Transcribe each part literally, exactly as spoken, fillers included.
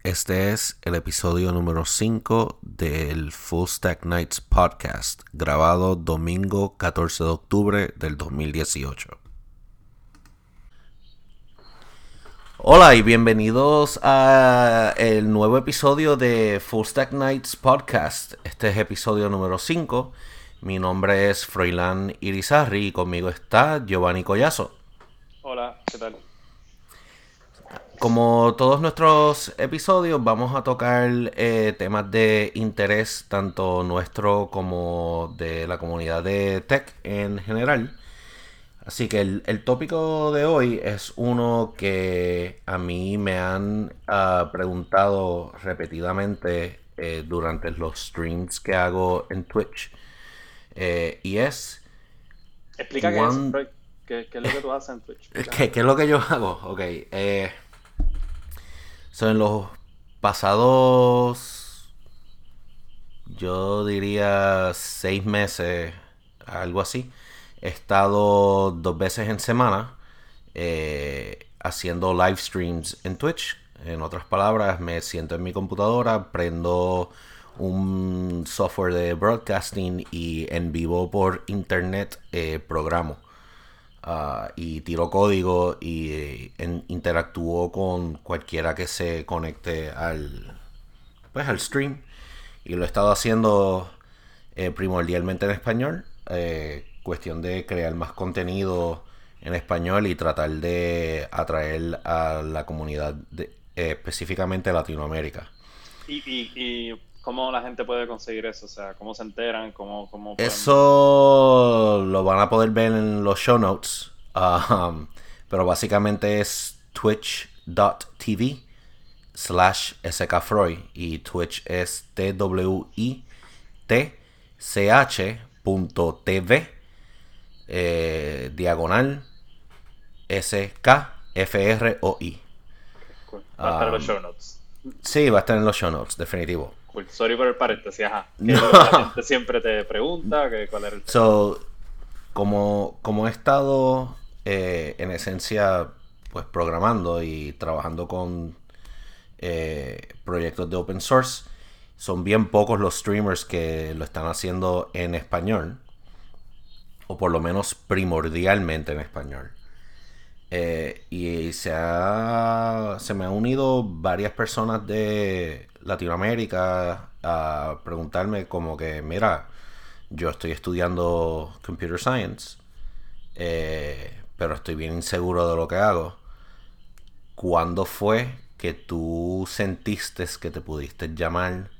Este es el episodio número cinco del Full Stack Nights Podcast, grabado domingo catorce de octubre del dos mil dieciocho. Hola y bienvenidos a el nuevo episodio de Full Stack Nights Podcast. Este es episodio número cinco. Mi nombre es Froilán Irizarry y conmigo está Giovanni Collazo. Hola, ¿qué tal? Como todos nuestros episodios, vamos a tocar eh, temas de interés tanto nuestro como de la comunidad de tech en general. Así que el, el tópico de hoy es uno que a mí me han uh, preguntado repetidamente eh, durante los streams que hago en Twitch. Eh, y es, Explica qué es eso, ¿cuán, Freud. ¿Qué, qué es lo que tú haces en Twitch? Explícame. ¿qué, qué es lo que yo hago? Ok, eh, son los pasados, yo diría, seis meses, algo así. He estado dos veces en semana eh, haciendo live streams en Twitch. En otras palabras, me siento en mi computadora, prendo un software de broadcasting y en vivo por internet eh, programo. Uh, y tiro código y eh, en, interactúo con cualquiera que se conecte al, pues, al stream. Y lo he estado haciendo eh, primordialmente en español. Eh, cuestión de crear más contenido en español y tratar de atraer a la comunidad de, eh, específicamente Latinoamérica. ¿Y, y, y cómo la gente puede conseguir eso? O sea, ¿cómo se enteran? ¿Cómo, cómo pueden...? Eso lo van a poder ver en los show notes. Um, pero básicamente es twitch.tv slash skfroy. Y Twitch es twitch.tv eh, diagonal skfroy. Okay, cool. Va a estar en los Um, show notes. sí, va a estar en los show notes, definitivo. Cool. Sorry por el paréntesis, ajá. ¿Qué es No. lo que la gente siempre te pregunta? ¿Qué, ¿Cuál era el tema? So, como, como he estado eh, en esencia pues programando y trabajando con eh, proyectos de open source, son bien pocos los streamers que lo están haciendo en español, o por lo menos primordialmente en español. Eh, y se, ha, se me han unido varias personas de Latinoamérica a preguntarme como que, mira, yo estoy estudiando Computer Science, eh, pero estoy bien inseguro de lo que hago. ¿Cuándo fue que tú sentiste que te pudiste llamar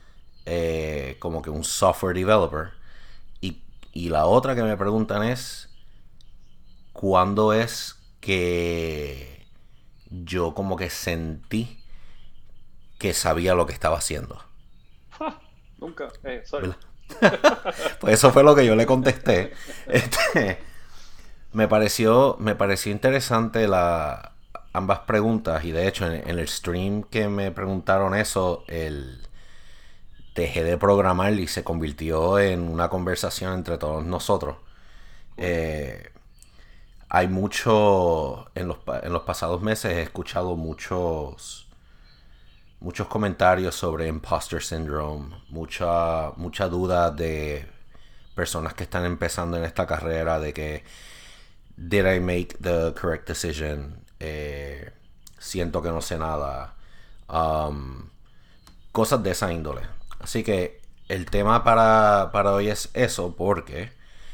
eh, como que un software developer? Y, y la otra que me preguntan es, ¿cuándo es que yo como que sentí que sabía lo que estaba haciendo? Ah, nunca. Eh, sorry. ¿Verdad? Pues eso fue lo que yo le contesté. Este, me pareció, me pareció interesante la, ambas preguntas y de hecho en, en el stream que me preguntaron eso, el, dejé de programar y se convirtió en una conversación entre todos nosotros. Cool. Eh, hay mucho, en los, en los pasados meses he escuchado muchos muchos comentarios sobre imposter syndrome, mucha, mucha duda de personas que están empezando en esta carrera de que did I make the correct decision, eh, siento que no sé nada, um, cosas de esa índole. Así que el tema para, para hoy es eso porque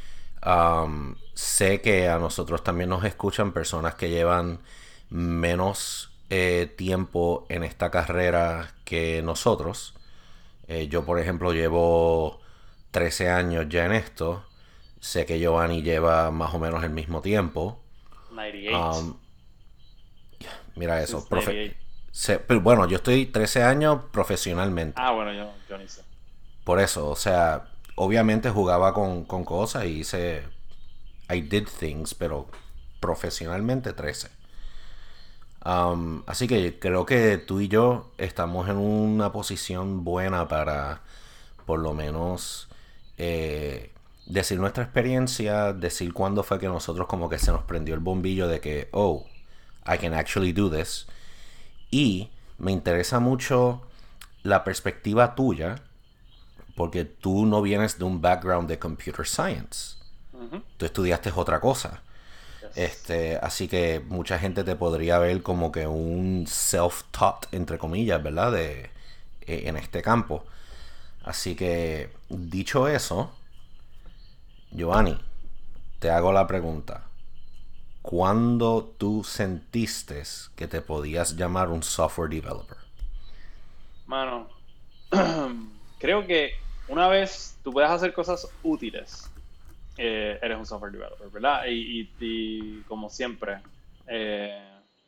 um, sé que a nosotros también nos escuchan personas que llevan menos eh, tiempo en esta carrera que nosotros. Eh, yo, por ejemplo, llevo trece años ya en esto. Sé que Giovanni lleva más o menos el mismo tiempo. noventa y ocho. Um, mira eso. Since Profe noventa y ocho. sé, pero bueno, yo estoy trece años profesionalmente. Ah, bueno, yo, yo ni sé. Por eso, o sea, obviamente jugaba con, con cosas y hice... I did things, pero profesionalmente trece. Um, así que creo que tú y yo estamos en una posición buena para por lo menos eh, decir nuestra experiencia, decir cuándo fue que nosotros como que se nos prendió el bombillo de que, oh, I can actually do this. Y me interesa mucho la perspectiva tuya, porque tú no vienes de un background de computer science. Uh-huh. Tú estudiaste otra cosa. Yes. Este, así que mucha gente te podría ver como que un self-taught, entre comillas, ¿verdad? De, en este campo. Así que, dicho eso, Giovanni, te hago la pregunta. ¿Cuándo tú sentiste que te podías llamar un software developer? Mano, creo que una vez tú puedes hacer cosas útiles, eh, eres un software developer, ¿verdad? Y, y, y como siempre, eh,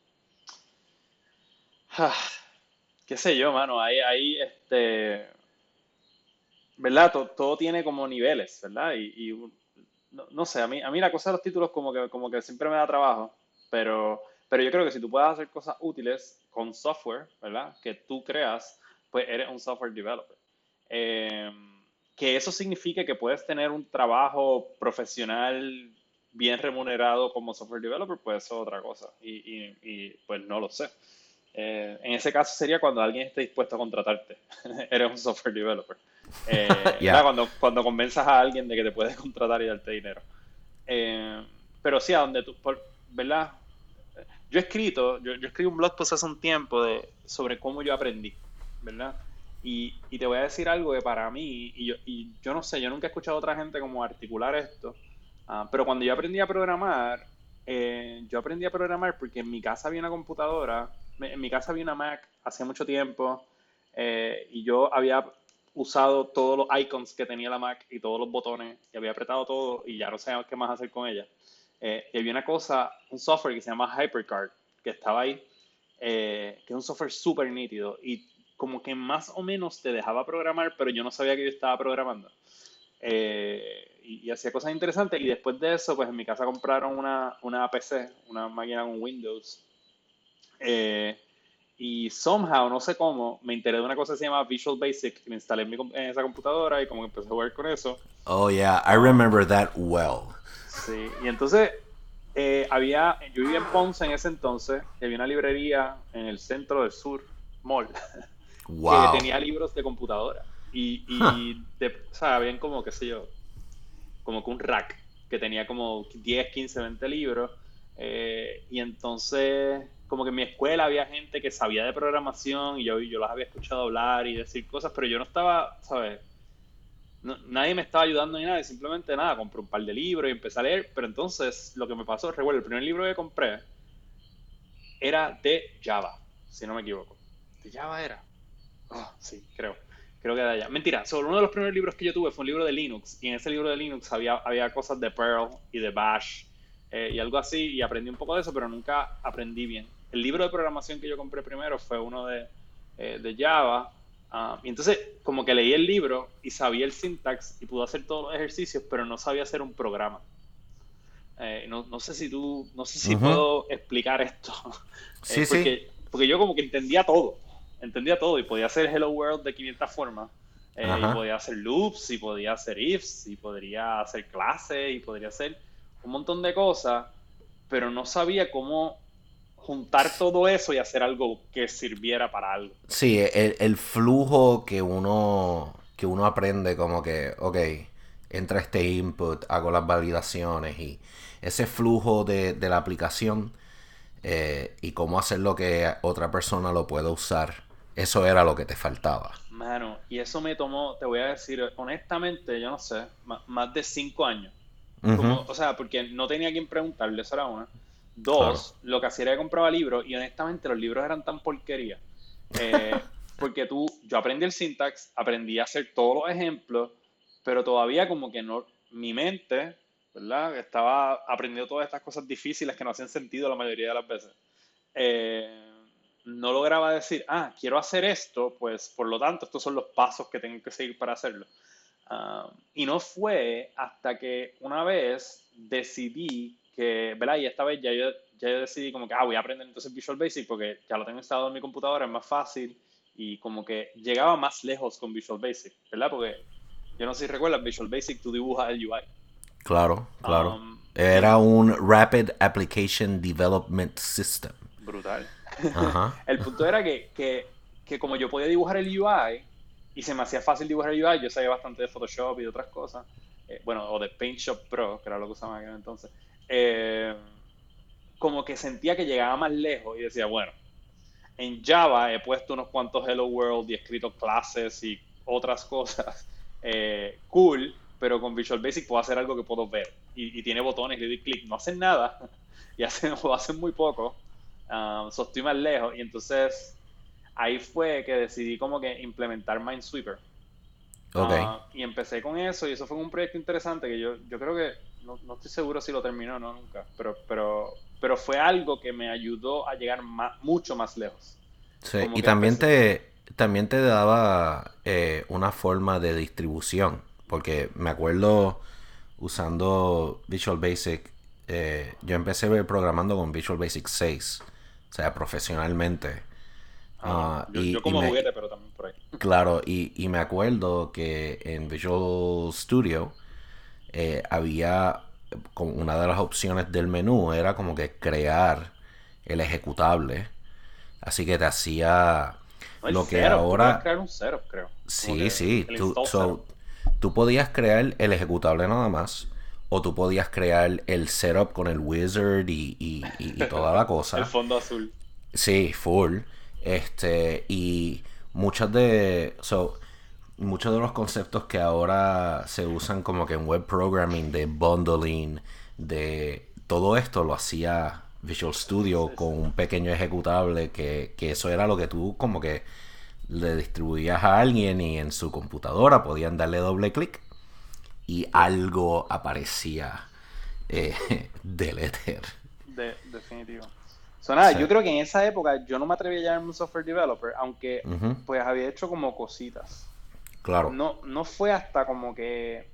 ah, qué sé yo, mano, ahí, ahí este, ¿verdad? Todo, todo tiene como niveles, ¿verdad? Y, y no, no sé, a mí, a mí la cosa de los títulos como que, como que siempre me da trabajo, pero, pero yo creo que si tú puedes hacer cosas útiles con software, ¿verdad? Que tú creas, pues eres un software developer. Eh, que eso signifique que puedes tener un trabajo profesional bien remunerado como software developer, pues eso es otra cosa. Y, y, y pues no lo sé. Eh, en ese caso sería cuando alguien esté dispuesto a contratarte. Eres un software developer. Eh, yeah. cuando, cuando convenzas a alguien de que te puedes contratar y darte dinero. Eh, pero sí, a donde tú, por, ¿verdad? Yo he escrito, yo, yo escribí un blog post hace un tiempo de, sobre cómo yo aprendí, ¿verdad? Y, y te voy a decir algo que para mí, y yo, y yo no sé, yo nunca he escuchado a otra gente como articular esto, uh, pero cuando yo aprendí a programar, eh, yo aprendí a programar porque en mi casa había una computadora, en mi casa había una Mac hace mucho tiempo, eh, y yo había usado todos los icons que tenía la Mac y todos los botones, y había apretado todo y ya no sabía qué más hacer con ella. Eh, y había una cosa, un software que se llama HyperCard, que estaba ahí, eh, que es un software súper nítido y como que más o menos te dejaba programar, pero yo no sabía que yo estaba programando. Eh, y, y hacía cosas interesantes. Y después de eso, pues en mi casa compraron una, una P C, una máquina con Windows. Eh, y somehow, no sé cómo, me enteré de una cosa que se llama Visual Basic, que me instalé en, mi, en esa computadora y como que empecé a jugar con eso. Oh, yeah, I remember that well. Sí, y entonces eh, había, yo vivía en Ponce en ese entonces, y había una librería en el centro del sur, Mall, wow. que tenía libros de computadora. Y, y huh. de, o sea, habían como, qué sé yo, como que un rack que tenía como diez, quince, veinte libros. Eh, y entonces, como que en mi escuela había gente que sabía de programación y yo, yo los había escuchado hablar y decir cosas, pero yo no estaba, ¿sabes? No, nadie me estaba ayudando ni nada, y simplemente nada, compré un par de libros y empecé a leer, pero entonces lo que me pasó, recuerdo, el primer libro que compré era de Java, si no me equivoco. ¿De Java era? Oh, sí, creo. Creo que era de allá. Mentira, sobre uno de los primeros libros que yo tuve fue un libro de Linux, y en ese libro de Linux había, había cosas de Perl y de Bash eh, y algo así, y aprendí un poco de eso, pero nunca aprendí bien. El libro de programación que yo compré primero fue uno de, eh, de Java. Uh, y entonces, como que leí el libro y sabía el syntax y pude hacer todos los ejercicios, pero no sabía hacer un programa. Eh, no, no sé si tú, no sé si uh-huh. puedo explicar esto. Sí, eh, porque, sí. porque yo como que entendía todo, entendía todo y podía hacer Hello World de quinientas formas. Eh, uh-huh. Y podía hacer loops, y podía hacer ifs, y podría hacer clases, y podría hacer un montón de cosas, pero no sabía cómo juntar todo eso y hacer algo que sirviera para algo. Sí, el, el flujo que uno que uno aprende como que, ok, entra este input, hago las validaciones y ese flujo de, de la aplicación eh, y cómo hacer lo que otra persona lo pueda usar, eso era lo que te faltaba. Mano, y eso me tomó, te voy a decir, honestamente, yo no sé, más, más de cinco años. Uh-huh. Como, o sea, porque no tenía quien preguntarle, eso era una. Dos, claro. Lo que hacía era que compraba libros y honestamente los libros eran tan porquería. Eh, porque tú, yo aprendí el syntax, aprendí a hacer todos los ejemplos, pero todavía como que no, mi mente, ¿verdad? Estaba aprendiendo todas estas cosas difíciles que no hacían sentido la mayoría de las veces. Eh, no lograba decir, ah, quiero hacer esto, pues por lo tanto estos son los pasos que tengo que seguir para hacerlo. Uh, y no fue hasta que una vez decidí que, ¿verdad? Y esta vez ya yo, ya yo decidí como que, ah, voy a aprender entonces Visual Basic porque ya lo tengo instalado en mi computadora, es más fácil y como que llegaba más lejos con Visual Basic, ¿verdad? Porque yo no sé si recuerdas, Visual Basic tú dibujas el U I. Claro, claro. Um, Era y, un Rapid Application Development System. Brutal. Ajá. El punto era que, que, que como yo podía dibujar el U I y se me hacía fácil dibujar el U I, yo sabía bastante de Photoshop y de otras cosas, eh, bueno, o de Paint Shop Pro, que era lo que usaba en aquel entonces, eh, como que sentía que llegaba más lejos y decía, bueno, en Java he puesto unos cuantos Hello World y he escrito clases y otras cosas, eh, cool, pero con Visual Basic puedo hacer algo que puedo ver y, y tiene botones, le doy clic, no hacen nada y hacen, o hacen muy poco, um, so estoy más lejos y entonces ahí fue que decidí como que implementar Minesweeper. Ok. Ah, y empecé con eso y eso fue un proyecto interesante que yo, yo creo que, no, no estoy seguro si lo terminó o no nunca, pero, pero, pero fue algo que me ayudó a llegar ma- mucho más lejos. Sí, Como y que también empecé, te, también te daba eh, una forma de distribución, porque me acuerdo usando Visual Basic, eh, yo empecé programando con Visual Basic seis, o sea, profesionalmente. ajá, Ah, yo, y, yo y como me, juguete, pero también por ahí. claro, y, y me acuerdo que en Visual Studio eh, había como una de las opciones del menú era como que crear el ejecutable. Así que te hacía No, el lo que setup, tú puedes ahora. crear un setup, creo. Como que Sí, el, sí. el Tú, install setup. so, tú podías crear el ejecutable nada más. O tú podías crear el setup con el wizard y, y, y, y toda la El cosa. fondo azul. Sí, full. Este, y muchas de. So, muchos de los conceptos que ahora se usan como que en web programming, de bundling, de todo esto lo hacía Visual Studio Sí, sí. con un pequeño ejecutable que, que eso era lo que tú como que le distribuías a alguien y en su computadora podían darle doble clic y Yep. algo aparecía eh, del éter. De, definitivo. So, nada, Sí. yo creo que en esa época yo no me atreví a llamarme un software developer, aunque Ujú. pues había hecho como cositas. Claro. No, no fue hasta como que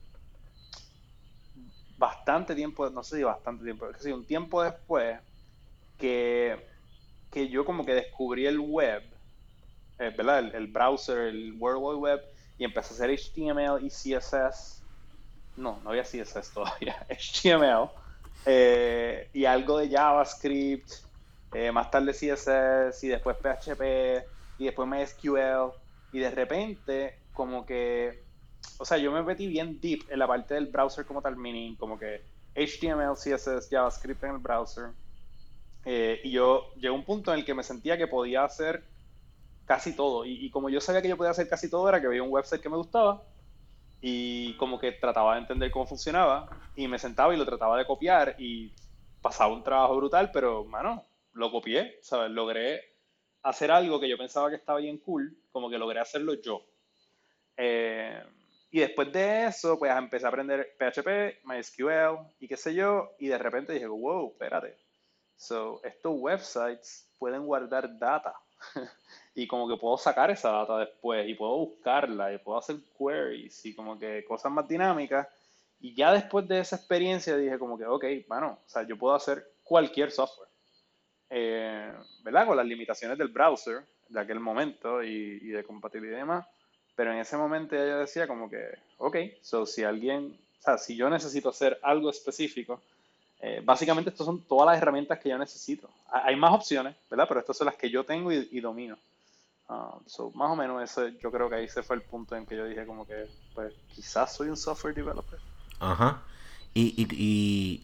bastante tiempo, no sé si bastante tiempo, es que sí, un tiempo después que, que yo como que descubrí el web, eh, ¿verdad? El, el browser, el World Wide Web, y empecé a hacer H T M L y C S S. No, no había C S S todavía, H T M L, eh, y algo de JavaScript, eh, más tarde C S S, y después P H P, y después MySQL, y de repente, como que, o sea, yo me metí bien deep en la parte del browser como tal, meaning, como que H T M L, C S S, JavaScript en el browser, eh, y yo llegué a un punto en el que me sentía que podía hacer casi todo, y, y como yo sabía que yo podía hacer casi todo, era que había un website que me gustaba, y como que trataba de entender cómo funcionaba y me sentaba y lo trataba de copiar y pasaba un trabajo brutal, pero, mano, lo copié, ¿sabes? Logré hacer algo que yo pensaba que estaba bien cool, como que logré hacerlo yo. Eh, y después de eso, pues empecé a aprender P H P, MySQL y qué sé yo, y de repente dije, wow, espérate. So, estos websites pueden guardar data y como que puedo sacar esa data después y puedo buscarla y puedo hacer queries y como que cosas más dinámicas. Y ya después de esa experiencia dije como que, ok, bueno, o sea, yo puedo hacer cualquier software, eh, ¿verdad? Con las limitaciones del browser de aquel momento y, y de compatibilidad y demás. Pero en ese momento ya yo decía como que, ok, so si alguien, o sea, si yo necesito hacer algo específico, eh, básicamente estas son todas las herramientas que yo necesito. Hay más opciones, ¿verdad? Pero estas son las que yo tengo y, y domino. Uh, so, más o menos ese, yo creo que ahí se fue el punto en que yo dije como que, pues, quizás soy un software developer. Ajá. Y, y, y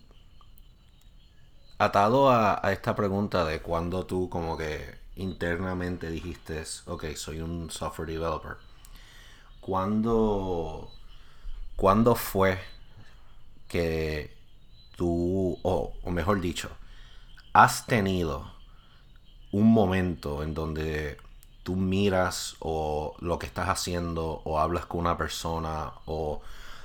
atado a, a esta pregunta de cuando tú como que internamente dijiste, ok, soy un software developer, ¿cuándo, ¿cuándo fue que tú, o, o mejor dicho, has tenido un momento en donde tú miras o lo que estás haciendo o hablas con una persona o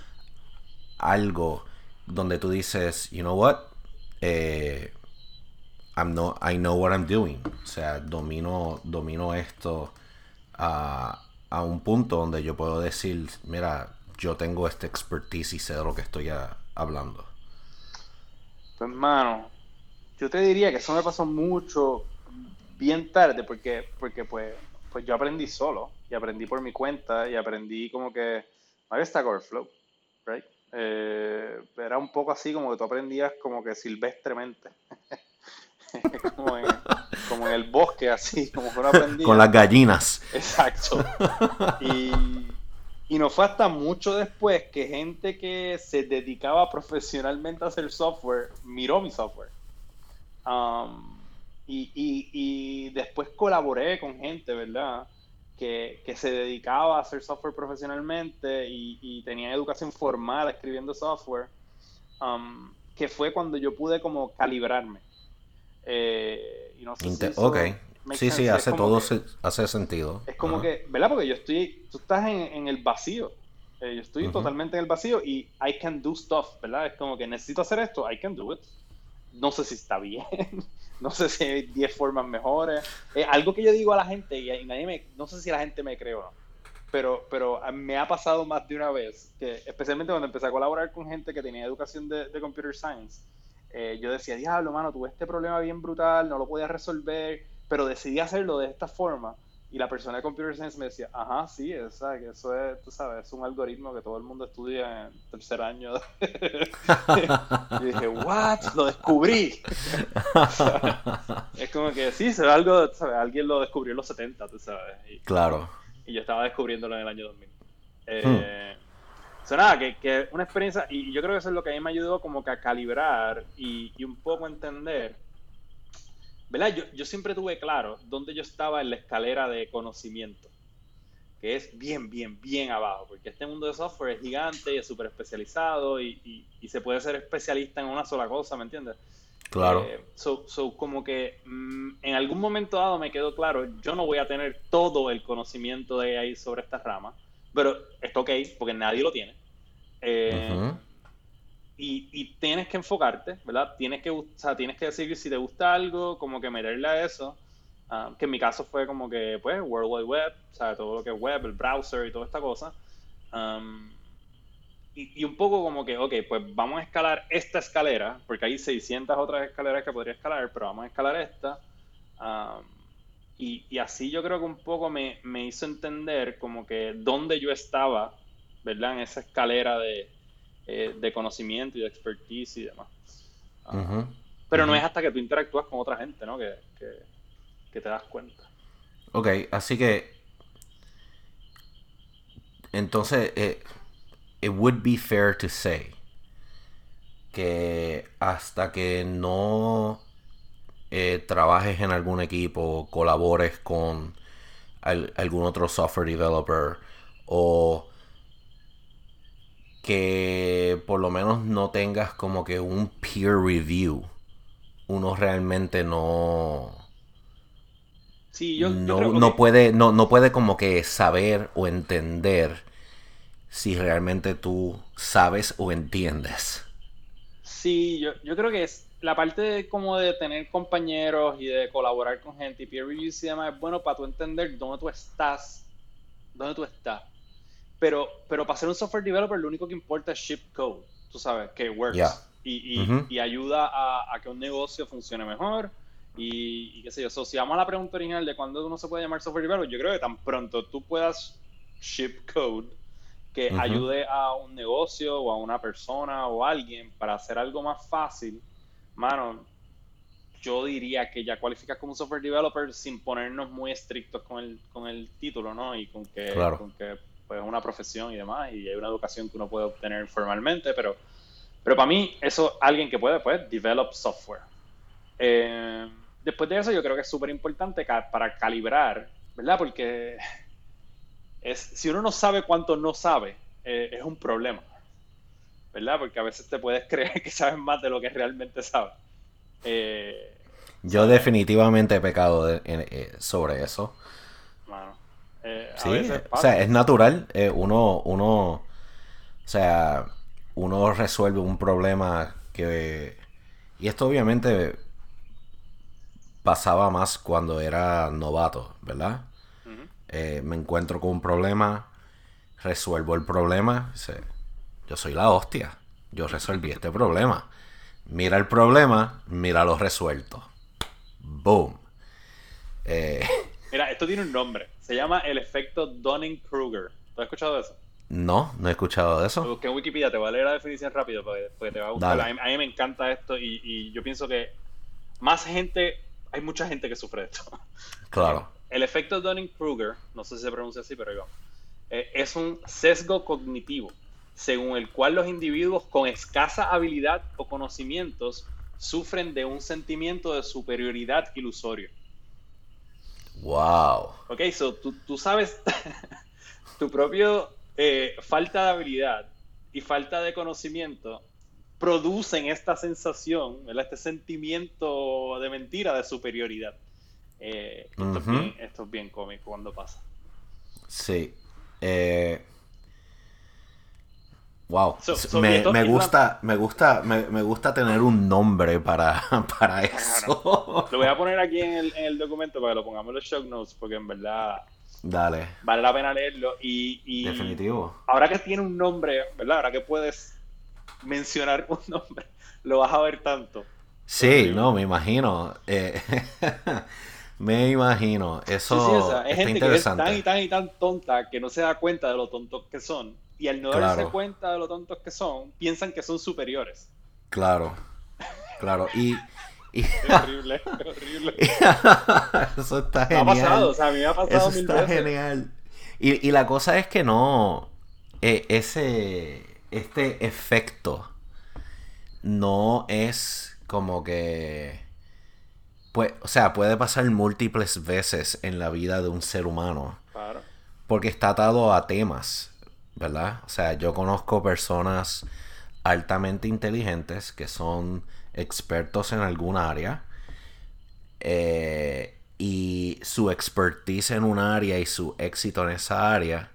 algo donde tú dices, you know what, eh, I'm no, I know what I'm doing. O sea, domino, domino esto a, a un punto donde yo puedo decir, mira, yo tengo este expertise y sé de lo que estoy a- hablando. Pues, mano, yo te diría que eso me pasó mucho, bien tarde, porque, porque pues, pues yo aprendí solo y aprendí por mi cuenta y aprendí como que, ahí está Overflow, right? Eh, era un poco así como que tú aprendías como que silvestremente, como en, como en el bosque, así, como que uno aprendía. Con las gallinas. Exacto. Y, y no fue hasta mucho después que gente que se dedicaba profesionalmente a hacer software miró mi software. Um, y, y, y después colaboré con gente, ¿verdad? Que, que se dedicaba a hacer software profesionalmente y, y tenía educación formal escribiendo software. Um, que fue cuando yo pude como calibrarme. Eh, y no sé si Inte- ok. eso makes Sí, sí, sense. Es hace como todo que, se- hace sentido. es como Ajá. que, ¿verdad? Porque yo estoy, tú estás en, en el vacío. Eh, yo estoy Ujú. totalmente en el vacío y I can do stuff, ¿verdad? Es como que necesito hacer esto, I can do it. No sé si está bien, no sé si hay diez formas mejores. Eh, algo que yo digo a la gente y, y nadie me, no sé si la gente me cree o no, pero, pero me ha pasado más de una vez, que especialmente cuando empecé a colaborar con gente que tenía educación de, de computer science, eh, yo decía, diablo, mano, tuve este problema bien brutal, no lo podía resolver, pero decidí hacerlo de esta forma. Y la persona de computer science me decía, ajá, sí, es, ¿sabes? Que eso es, tú sabes, es un algoritmo que todo el mundo estudia en tercer año. Y dije, what? Lo descubrí. ¿Sabes? Es como que sí, se ve algo, ¿sabes? Alguien lo descubrió en los setenta, tú sabes. Y, Claro. y yo estaba descubriéndolo en el año dos mil. Hmm. Eh, o sea, nada, que, que una experiencia, y yo creo que eso es lo que a mí me ayudó como que a calibrar y, y un poco entender, ¿verdad? Yo, yo siempre tuve claro dónde yo estaba en la escalera de conocimiento, que es bien, bien, bien abajo, porque este mundo de software es gigante y es súper especializado y, y, y se puede ser especialista en una sola cosa, ¿me entiendes? Claro. Eh, so, so, como que mm, en algún momento dado me quedó claro, yo no voy a tener todo el conocimiento de ahí sobre esta rama, pero está ok, porque nadie lo tiene. Eh, Ujú. y, y tienes que enfocarte, ¿verdad? Tienes que, o sea, tienes que decir si te gusta algo, como que meterle a eso. Uh, que en mi caso fue como que, pues, World Wide Web, o sea, todo lo que es web, el browser y toda esta cosa. Um, y, y, un poco como que, ok, pues vamos a escalar esta escalera, porque hay seiscientas otras escaleras que podría escalar, pero vamos a escalar esta. Um, y, y, así yo creo que un poco me, me hizo entender como que dónde yo estaba, ¿verdad? En esa escalera de, eh, de conocimiento y de expertise y demás. Ujú. Uh, pero no Ujú. es hasta que tú interactúas con otra gente, ¿no? Que, que, que te das cuenta. Ok, así que entonces eh, it would be fair to say que hasta que no eh, trabajes en algún equipo, colabores con al- algún otro software developer o que por lo menos no tengas como que un peer review, uno realmente no Sí, yo, yo no, creo, ok, no puede no, no puede como que saber o entender si realmente tú sabes o entiendes. sí, yo, yo creo que es la parte de, como de tener compañeros y de colaborar con gente y peer reviews y demás es bueno para tú entender dónde tú estás, dónde tú estás. Pero, pero para ser un software developer lo único que importa es ship code, tú sabes, que Ya. Yeah. works y, y, Uh-huh. y ayuda a, a, que un negocio funcione mejor y, y qué sé yo. So, si vamos a la pregunta original de cuándo uno se puede llamar software developer, yo creo que tan pronto tú puedas ship code que Uh-huh. ayude a un negocio o a una persona o a alguien para hacer algo más fácil, mano, yo diría que ya cualificas como software developer sin ponernos muy estrictos con el, con el título, ¿no? Y con que, Claro. con que pues, es una profesión y demás, y hay una educación que uno puede obtener formalmente, pero, pero para mí eso alguien que puede, pues, develop software. Eh, después de eso yo creo que es súper importante ca para calibrar, ¿verdad? Porque es, si uno no sabe cuánto no sabe, eh, es un problema, ¿verdad? Porque a veces te puedes creer que sabes más de lo que realmente sabes. Eh, Yo ¿Sabes? definitivamente he pecado de- en- eh, sobre eso. Bueno, eh, a Sí, veces o sea, pasa. es natural. eh, uno, uno, o sea, uno resuelve un problema que... Y esto obviamente pasaba más cuando era novato, ¿verdad? Uh -huh. Eh, me encuentro con un problema, resuelvo el problema, dice, yo soy la hostia, yo resolví este problema. Mira el problema, mira lo resuelto. Boom. Eh, Mira, esto tiene un nombre. Se llama el efecto Dunning-Kruger. ¿Tú has escuchado de eso? no, no he escuchado de Lo eso. busqué en Wikipedia, te voy a leer la definición rápido porque, porque te va a gustar. A Dale. mí, a mí me encanta esto y, y, yo pienso que más gente hay mucha gente que sufre de esto. Claro. El efecto Dunning-Kruger, no sé si se pronuncia así, pero digamos, eh, es un sesgo cognitivo, según el cual los individuos con escasa habilidad o conocimientos sufren de un sentimiento de superioridad ilusorio. Wow. Ok, so tú, tú sabes tu propio eh, falta de habilidad y falta de conocimiento producen esta sensación, ¿verdad? Este sentimiento de mentira, de superioridad. Eh, esto, es Ujú. bien, esto es bien cómico cuando pasa. Sí. Eh, wow. So, so, y Me, esto, me y esto tam- gusta, me gusta, me, me gusta tener un nombre para, para claro. eso. Lo voy a poner aquí en el, en el documento para que lo pongamos en los show notes, porque en verdad Dale. vale la pena leerlo. Y, y Definitivo. ahora que tiene un nombre, ¿verdad? Ahora que puedes mencionar un nombre, lo vas a ver tanto. Es Sí, horrible. no, me imagino. Eh, me imagino. Sí, sí, o sea, Eso es está gente que es tan interesante. y tan y tan tonta que no se da cuenta de lo tontos que son. Y al no darse Claro, cuenta de lo tontos que son, piensan que son superiores. claro, claro. Y, y Es horrible, es horrible. eso está Me ha pasado, genial. o sea, a mí me ha Eso pasado mil está veces. genial. Y, y la cosa es que no. eh, ese. Este efecto no es como que. Pues, o sea, puede pasar múltiples veces en la vida de un ser humano. Claro. Porque está atado a temas, ¿verdad? O sea, yo conozco personas altamente inteligentes que son expertos en alguna área eh, y su expertise en un área y su éxito en esa área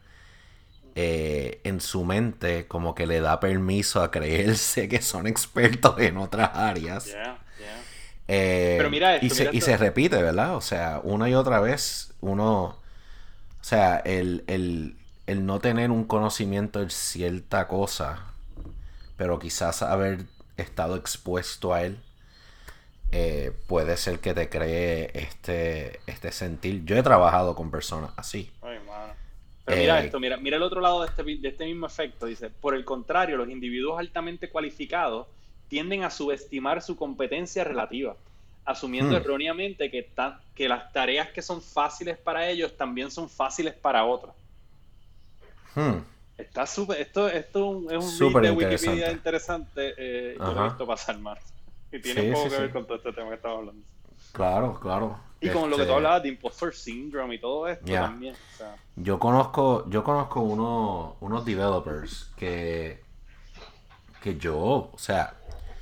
eh, en su mente como que le da permiso a creerse que son expertos en otras áreas. Yeah, yeah. Pero Eh, mira y, esto, se, mira y esto. se repite, ¿verdad? O sea, una y otra vez uno, o sea, el, el, el no tener un conocimiento en cierta cosa, pero quizás haber estado expuesto a él, eh, puede ser que te cree este, este sentir. Yo he trabajado con personas así. Ay, mano. Pero mira Eh, esto, mira, mira el otro lado de este, de este mismo efecto. Dice, por el contrario, los individuos altamente cualificados tienden a subestimar su competencia relativa, asumiendo hmm, erróneamente que, ta- que las tareas que son fáciles para ellos también son fáciles para otros. hmm, Está súper, esto, esto es un read súper de Wikipedia interesante. interesante. Eh, yo lo he Ajá. visto pasar más. Y tiene un Sí, poco sí, que ver sí. con todo este tema que estamos hablando. Claro, claro. Y con lo que tú Este, hablabas de impostor syndrome y todo esto ya. también. O sea, Yo conozco, yo conozco uno, unos developers que, que yo, o sea,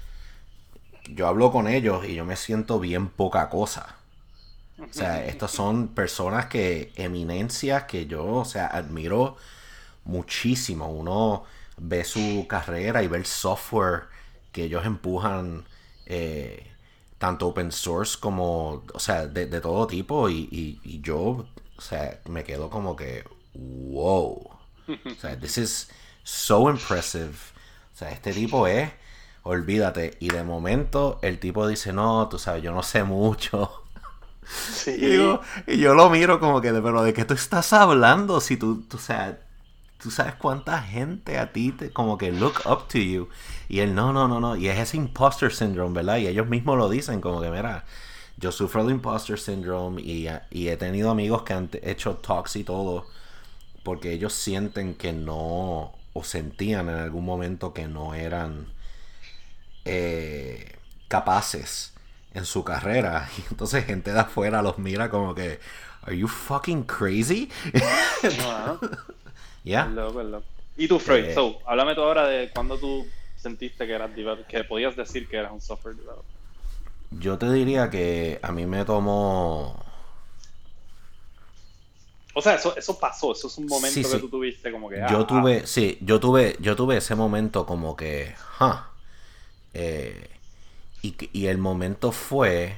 yo hablo con ellos y yo me siento bien poca cosa. O sea, estos son personas que, eminencias que yo, o sea, admiro muchísimo. Uno ve su carrera y ve el software que ellos empujan, eh, tanto open source como, o sea, de, de todo tipo. Y, y, y yo, o sea, me quedo como que, wow. O sea, this is so impressive. O sea, este tipo es, olvídate. Y de momento el tipo dice, no, tú sabes, yo no sé mucho. Y digo, sí. y yo lo miro como que, pero ¿de qué tú estás hablando? Si tú, tú, o sea, tú sabes cuánta gente a ti te, como que look up to you. Y él, no, no, no, no. Y es ese imposter syndrome, ¿verdad? Y ellos mismos lo dicen, como que, mira, yo sufro de imposter syndrome y, y he tenido amigos que han hecho talks y todo porque ellos sienten que no, o sentían en algún momento que no eran eh, capaces en su carrera. Y entonces gente de afuera los mira como que, ¿Are you fucking crazy? Bueno, es Ya. loco, es loco. ¿Y tú, Freud? Eh, So, háblame tú ahora de cuando tú sentiste que eras developer, que podías decir que eras un software developer. yo te diría que a mí me tomó... O sea, eso, eso pasó, eso es un Sí, momento que tú sí. tuviste como que, ah, Yo ah, tuve, sí, yo tuve, yo tuve ese momento como que, huh, eh, y, y el momento fue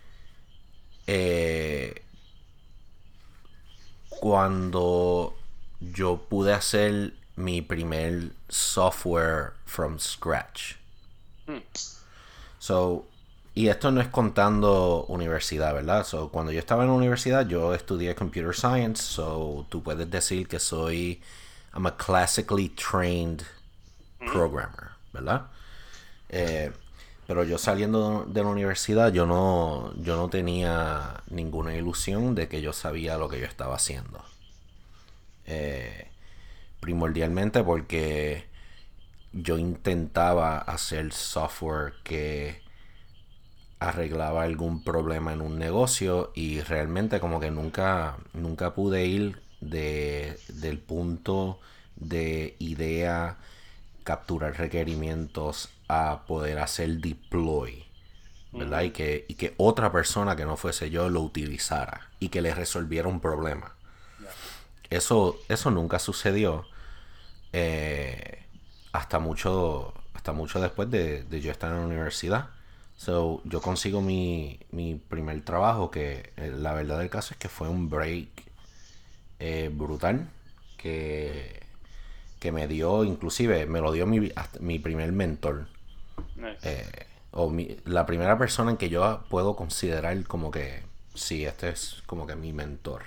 eh, cuando yo pude hacer mi primer software from scratch. hmm, So, y esto no es contando universidad, ¿verdad? So, cuando yo estaba en la universidad, yo estudié computer science, so tú puedes decir que soy, I'm a classically trained hmm, programmer, ¿verdad? Eh, pero yo saliendo de la universidad, yo no, yo no tenía ninguna ilusión de que yo sabía lo que yo estaba haciendo. Eh, Primordialmente porque yo intentaba hacer software que arreglaba algún problema en un negocio y realmente como que nunca, nunca pude ir de, del punto de idea, capturar requerimientos a poder hacer deploy, ¿verdad? Y Ujú. que, y que otra persona que no fuese yo lo utilizara y que le resolviera un problema. Ya. Eso, eso nunca sucedió eh, hasta mucho hasta mucho después de, de yo estar en la universidad. So, yo consigo mi, mi primer trabajo que eh, la verdad del caso es que fue un break eh, brutal que, que me dio, inclusive me lo dio mi, hasta mi primer mentor Nice. eh, o mi, la primera persona en que yo puedo considerar como que sí, este es como que mi mentor.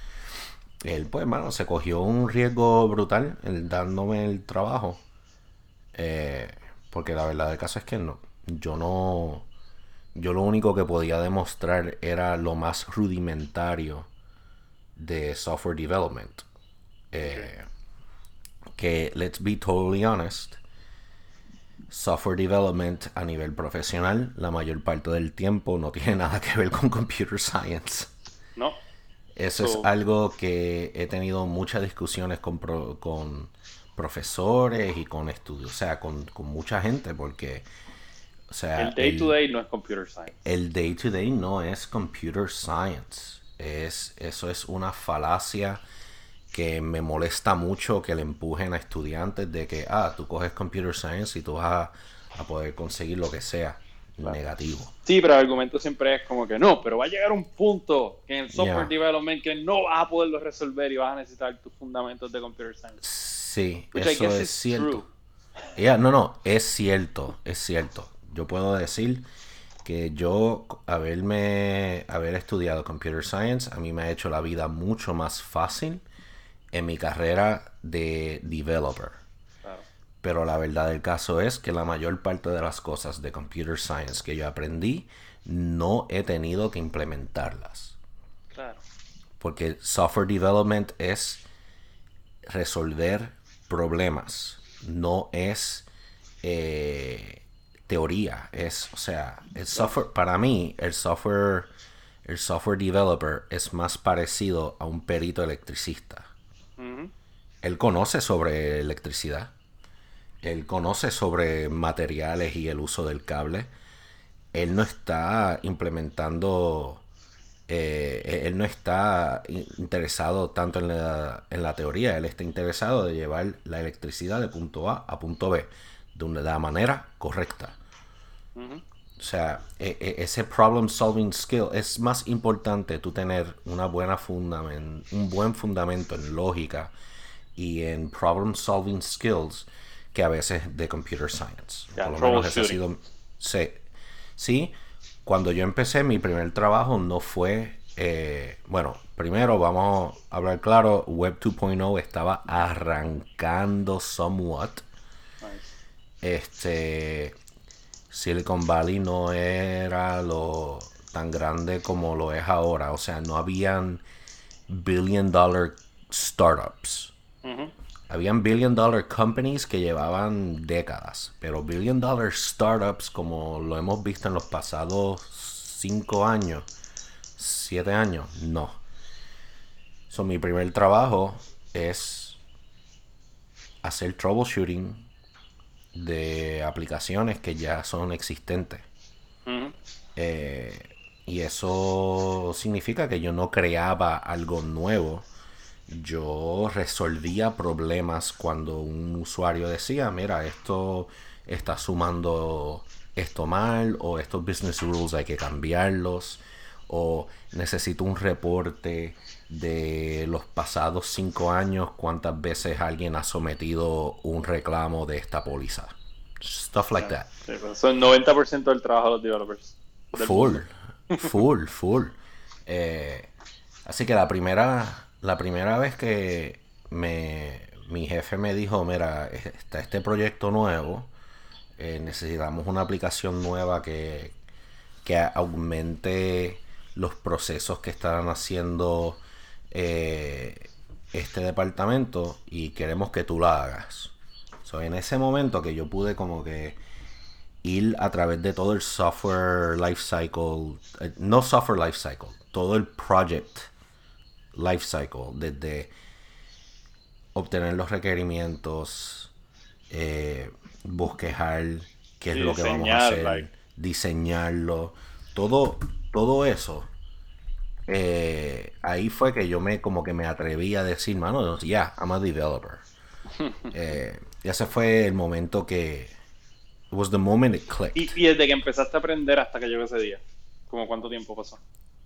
Él pues mano se cogió un riesgo brutal el dándome el trabajo. Eh, Porque la verdad del caso es que no, yo no, yo lo único que podía demostrar era lo más rudimentario de software development. Okay. Eh, que, let's be totally honest, software development a nivel profesional, la mayor parte del tiempo no tiene nada que ver con computer science. No. Eso es So, algo que he tenido muchas discusiones con, pro, con profesores y con estudios, o sea, con, con mucha gente, porque, o el sea, day to el, day no es computer science. el day to day no es computer science. Es, eso es una falacia que me molesta mucho que le empujen a estudiantes de que, ah, tú coges computer science y tú vas a, a poder conseguir lo que sea. Claro. Negativo. Sí, pero el argumento siempre es como que no, pero va a llegar un punto que en el Ya. software Yeah. development que no vas a poderlo resolver y vas a necesitar tus fundamentos de computer science. Sí, Which I eso guess es is cierto. true. Ya, yeah, no, no, es cierto, es cierto. Yo puedo decir que yo haberme haber estudiado computer science a mí me ha hecho la vida mucho más fácil en mi carrera de developer. Claro, Pero la verdad del caso es que la mayor parte de las cosas de computer science que yo aprendí no he tenido que implementarlas. claro. Porque software development es resolver problemas, no es eh, teoría. Es, o sea, el Claro. software, para mí, el software, el software developer es más parecido a un perito electricista. Ujú. Él conoce sobre electricidad, él conoce sobre materiales y el uso del cable. Él no está implementando, eh, él no está interesado tanto en la, en la teoría, él está interesado de llevar la electricidad de punto A a punto B de la manera correcta. Ujú. O sea, e- e- ese problem solving skill es más importante tú tener una buena fundamen- un buen fundamento en lógica y en problem solving skills que a veces de computer science. Ya, Por lo menos ese ha troubleshooting. sido... Sí, sí, cuando yo empecé mi primer trabajo no fue... eh, bueno, primero vamos a hablar claro, Web dos punto cero estaba arrancando somewhat. Nice. Este... Silicon Valley no era lo tan grande como lo es ahora. O sea, no habían billion dollar startups. Ujú. Habían billion dollar companies que llevaban décadas, pero billion dollar startups como lo hemos visto en los pasados cinco años, siete años, no. So, mi primer trabajo es hacer troubleshooting de aplicaciones que ya son existentes. Ujú. Eh, y eso significa que yo no creaba algo nuevo. Yo resolvía problemas cuando un usuario decía, mira, esto está sumando esto mal, o estos business rules hay que cambiarlos, o necesito un reporte de los pasados cinco años, cuántas veces alguien ha sometido un reclamo de esta póliza. Stuff like Ya. that. Sí, pero son el noventa por ciento del trabajo de los developers del Full, mundo. full, full. Eh, Así que la primera, la primera vez que me, mi jefe me dijo, mira, está este proyecto nuevo, eh, necesitamos una aplicación nueva que, que aumente los procesos que están haciendo eh, este departamento y queremos que tú la hagas. So, en ese momento que yo pude como que ir a través de todo el software life cycle, eh, no software life cycle, todo el project life cycle, desde obtener los requerimientos, eh, bosquejar qué es Sí, lo que vamos a hacer, like. diseñarlo, todo, todo eso. Eh, ahí fue que yo me como que me atreví a decir, mano, ya, yeah, I'm a developer. eh, y ese fue el momento que it was the moment it Y, clicked. y desde que empezaste a aprender hasta que llegó ese día, ¿cómo cuánto tiempo pasó?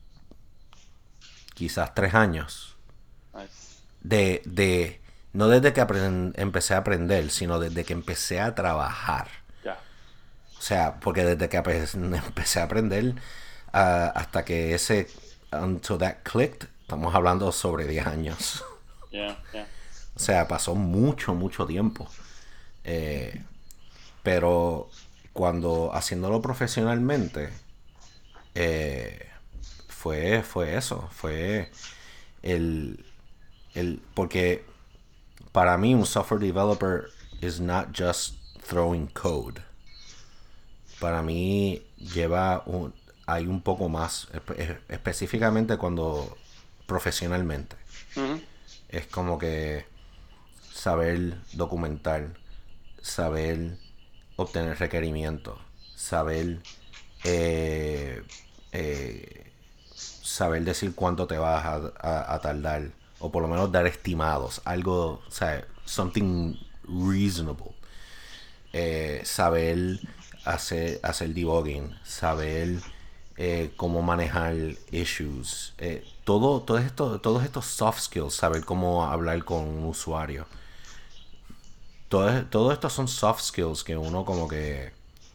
Quizás tres años. Nice. De, de no desde que aprend, empecé a aprender, sino desde que empecé a trabajar. Ya. O sea, porque desde que empecé a aprender uh, hasta que ese until that clicked, estamos hablando sobre diez años. Yeah, yeah. O sea, pasó mucho, mucho tiempo. Eh, pero cuando haciéndolo profesionalmente, eh, fue, fue eso. Fue el, el. Porque para mí un software developer is not just throwing code. Para mí lleva un, hay un poco más, espe- específicamente cuando profesionalmente. Ujú. Es como que saber documentar, saber obtener requerimientos, saber eh, eh, saber decir cuánto te vas a, a- a tardar, o por lo menos dar estimados, algo, o sea, something reasonable. Eh, saber hacer, hacer debugging, saber eh, cómo manejar issues, eh, todo, todo esto, todos estos soft skills, saber cómo hablar con un usuario. Todo, todo esto son soft skills que uno como que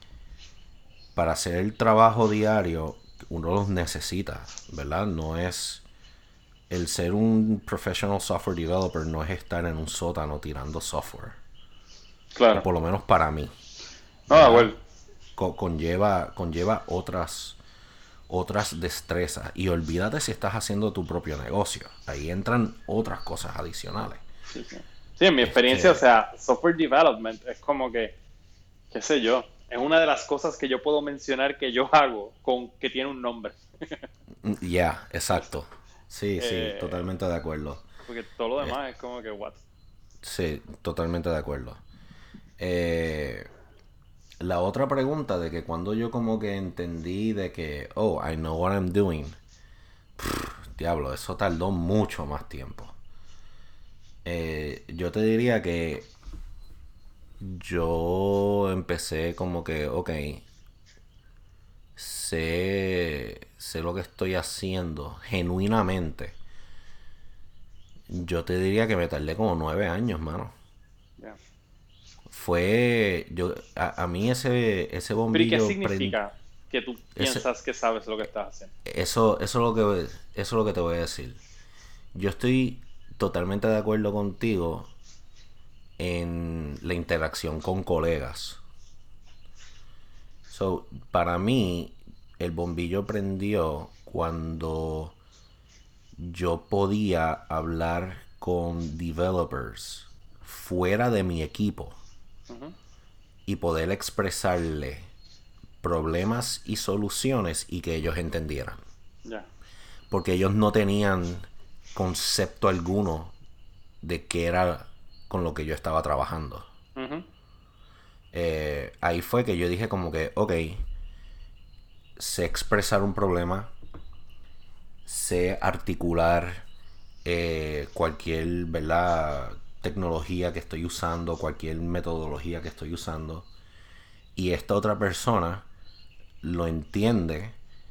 para hacer el trabajo diario uno los necesita, ¿verdad? No es el ser un professional software developer, no es estar en un sótano tirando software, o Claro. por lo menos para mí, No, de ¿verdad? acuerdo. Co- conlleva conlleva otras otras destrezas, y olvídate si estás haciendo tu propio negocio, ahí entran otras cosas adicionales. Sí, sí. Sí, en mi experiencia, o Este, sea, software development es como que, qué sé yo, es una de las cosas que yo puedo mencionar que yo hago con que tiene un nombre. ya, yeah, exacto. Sí, sí, Eh, totalmente de acuerdo. porque todo lo Es- demás es como que, what? sí, totalmente de acuerdo. Eh, la otra pregunta de que cuando yo como que entendí de que, oh, I know what I'm doing, diablo, eso tardó mucho más tiempo. Eh, yo te diría que yo empecé como que, ok, sé, sé lo que estoy haciendo genuinamente. Yo te diría que me tardé como nueve años, mano. Yeah. Fue, yo, a, a mí ese, ese Pero ¿y qué bombillo prend- significa que tú ese, piensas que sabes lo que estás haciendo? eso, eso es lo que, eso es lo que te voy a decir. Yo estoy totalmente de acuerdo contigo en la interacción con colegas. So, para mí, el bombillo prendió cuando yo podía hablar con developers fuera de mi equipo Ujú. y poder expresarle problemas y soluciones y que ellos entendieran. Ya. Porque ellos no tenían concepto alguno de qué era con lo que yo estaba trabajando. Ujú. Eh, ahí fue que yo dije como que, ok, sé expresar un problema, sé articular eh, cualquier, ¿verdad?, tecnología que estoy usando, cualquier metodología que estoy usando, y esta otra persona lo entiende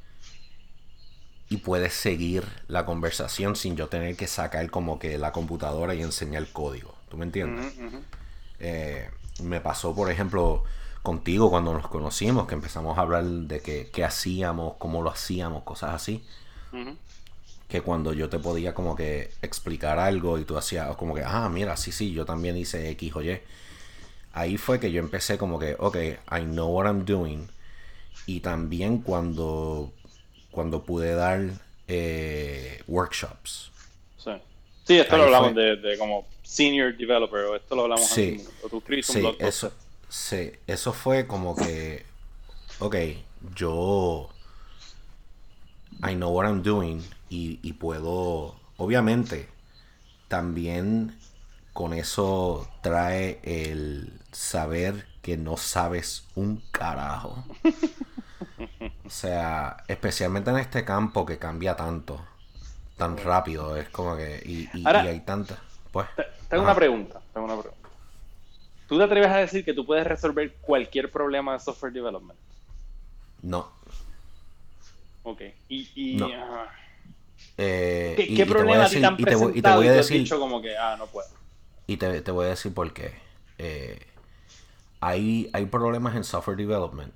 y puede seguir la conversación sin yo tener que sacar como que la computadora y enseñar código. ¿Tú me entiendes? Ujú, ujú. Eh, me pasó, por ejemplo, contigo cuando nos conocimos, que empezamos a hablar de qué, qué hacíamos, cómo lo hacíamos, cosas así. Ujú. Que cuando yo te podía como que explicar algo y tú hacías como que, ah, mira, sí, sí, yo también hice X o Y. ahí fue que yo empecé como que, ok, I know what I'm doing. Y también cuando, cuando pude dar eh, workshops. Sí. Sí, esto lo Ahí hablamos fue, de, de como senior developer, o esto lo hablamos hace un sí, minuto. O tú escribiste un sí, blog post. eso, sí, eso fue como que, ok, yo, I know what I'm doing y, y puedo, obviamente, también con eso trae el saber que no sabes un carajo. O sea, especialmente en este campo que cambia tanto, tan Sí. rápido, es como que, y, y, y Ahora, hay tanta, pues, te- tengo una ajá, pregunta, tengo una pregunta. ¿Tú te atreves a decir que tú puedes resolver cualquier problema de software development? no, Ok. Y, y no. ajá. Eh, ¿Qué, qué y, y te voy a problema a ti te decir, han y te voy, y te presentado voy y a tú has decir, dicho como que, ah, no puedo? y te, te voy a decir por qué. Eh, hay, hay problemas en software development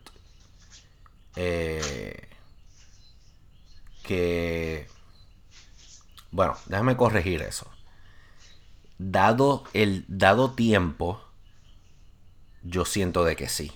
eh, que, bueno, déjame corregir eso. Dado el dado tiempo, yo siento de que sí,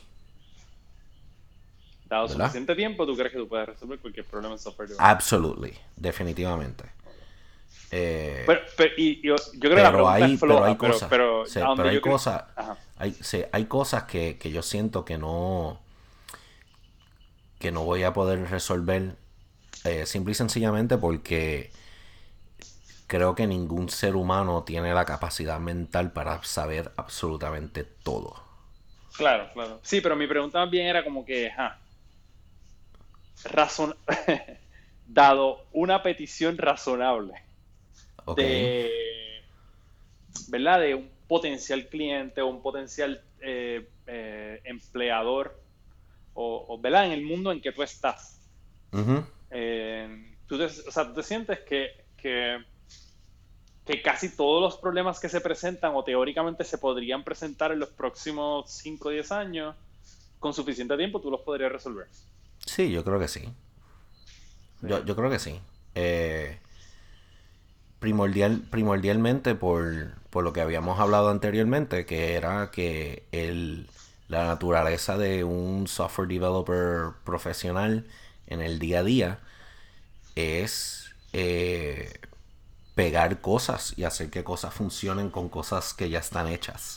Dado ¿verdad? suficiente tiempo, ¿tú crees que tú puedes resolver cualquier problema en software development? Absolutely, definitivamente. Eh, Pero, pero- y, y yo, yo creo que la pero pregunta es hay, pero hay floja, pero, cosas, pero sí, a pero donde hay yo creo... cosas, Ajá. hay, sí, hay cosas que, que yo siento que no, que no voy a poder resolver eh, simple y sencillamente porque creo que ningún ser humano tiene la capacidad mental para saber absolutamente todo. Claro, claro. Sí, pero mi pregunta más bien era como que, ajá, razón... dado una petición razonable ¿Ok? de, ¿verdad? De un potencial cliente o un potencial eh, eh, empleador o, o, ¿verdad? En el mundo en que tú estás. Ujú. Eh, tú te, o sea, tú te sientes que, que, que casi todos los problemas que se presentan o teóricamente se podrían presentar en los próximos cinco o diez años, con suficiente tiempo tú los podrías resolver. Sí, yo creo que sí. Sí. Yo, yo creo que sí. Eh, primordial, primordialmente por, por lo que habíamos hablado anteriormente, que era que el, la naturaleza de un software developer profesional en el día a día es eh, pegar cosas y hacer que cosas funcionen con cosas que ya están hechas.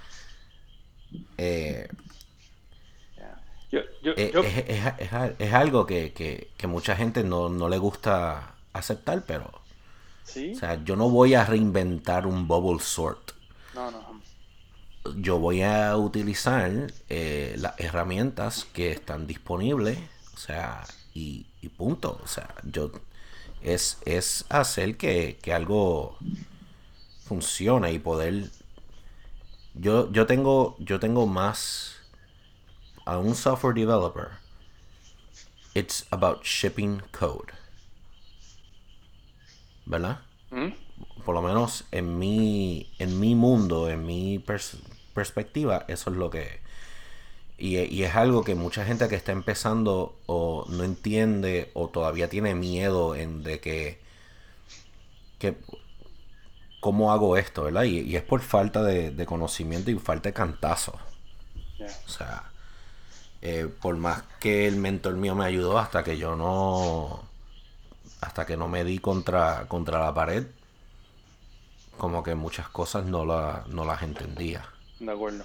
Eh, Yeah. Yo, yo, es, yo, es, es, es, es algo que, que, que, mucha gente no, no le gusta aceptar, pero o sí, sea, yo no voy a reinventar un bubble sort. no, no. Yo voy a utilizar eh, las herramientas que están disponibles, o sea, y, y punto. O sea, yo es, es hacer que, que algo funcione y poder. Yo, yo tengo. Yo tengo más a un software developer. It's about shipping code. ¿Verdad? ¿Mm? Por lo menos en mi, en mi mundo, en mi pers perspectiva, eso es lo que... Y, y es algo que mucha gente que está empezando o no entiende o todavía tiene miedo en de que, que cómo hago esto, ¿verdad? Y, y es por falta de, de conocimiento y falta de cantazo. Yeah. O sea, eh, por más que el mentor mío me ayudó hasta que yo no... Hasta que no me di contra, contra la pared, como que muchas cosas no, la, no las entendía. De acuerdo.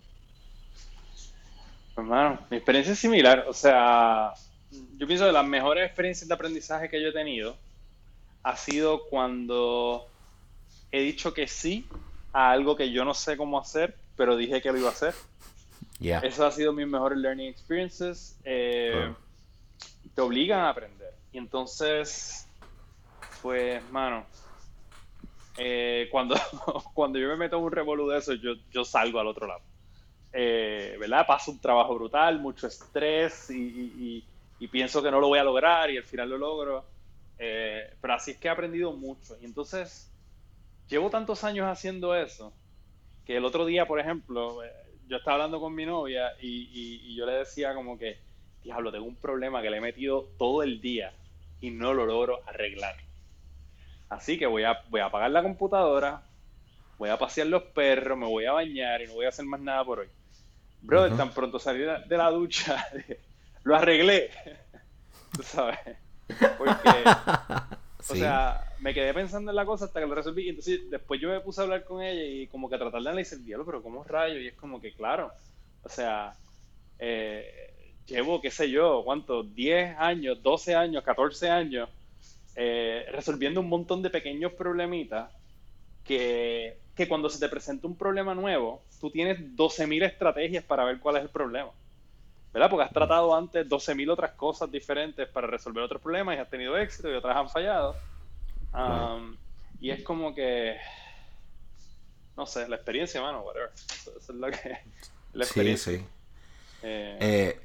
Hermano, mi experiencia es similar. O sea, yo pienso que las mejores experiencias de aprendizaje que yo he tenido ha sido cuando he dicho que sí a algo que yo no sé cómo hacer, pero dije que lo iba a hacer. Ya, yeah, Eso ha sido mis mejores learning experiences. Eh, claro. te obligan a aprender. Y entonces, pues, mano, eh, cuando, cuando yo me meto en un revolú de eso, yo, yo salgo al otro lado. Eh, ¿verdad? Paso un trabajo brutal, mucho estrés y, y- y- y pienso que no lo voy a lograr y al final lo logro. Eh, pero así es que he aprendido mucho. Y entonces, llevo tantos años haciendo eso que el otro día, por ejemplo, eh, yo estaba hablando con mi novia y, y- y yo le decía como que, diablo, tengo un problema que le he metido todo el día y no lo logro arreglar. Así que voy a, voy a apagar la computadora, voy a pasear los perros, me voy a bañar y no voy a hacer más nada por hoy. Brother, Ujú. tan pronto salí de de la ducha, lo arreglé, tú sabes, porque, o Sí, sea, me quedé pensando en la cosa hasta que lo resolví. Y entonces después yo me puse a hablar con ella y como que a tratar de analizar el diálogo, pero ¿cómo rayo? Y es como que, claro, o sea, eh, llevo, qué sé yo, ¿cuánto? Diez años, doce años, catorce años, eh, resolviendo un montón de pequeños problemitas que, que cuando se te presenta un problema nuevo, tú tienes doce mil estrategias para ver cuál es el problema. ¿Verdad? Porque has tratado antes doce mil otras cosas diferentes para resolver otros problemas y has tenido éxito y otras han fallado. claro. Um, y es como que, no sé, la experiencia, mano, whatever. Eso, eso es lo que, la Sí, experiencia. sí. Eh, Eh,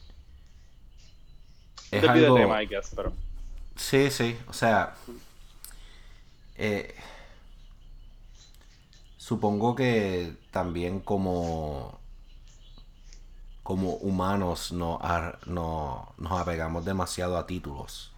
un es desvío de tema, algo... I guess, pero. Sí, sí. O sea, eh, supongo que también como, como humanos no, ar- no- nos apegamos demasiado a títulos.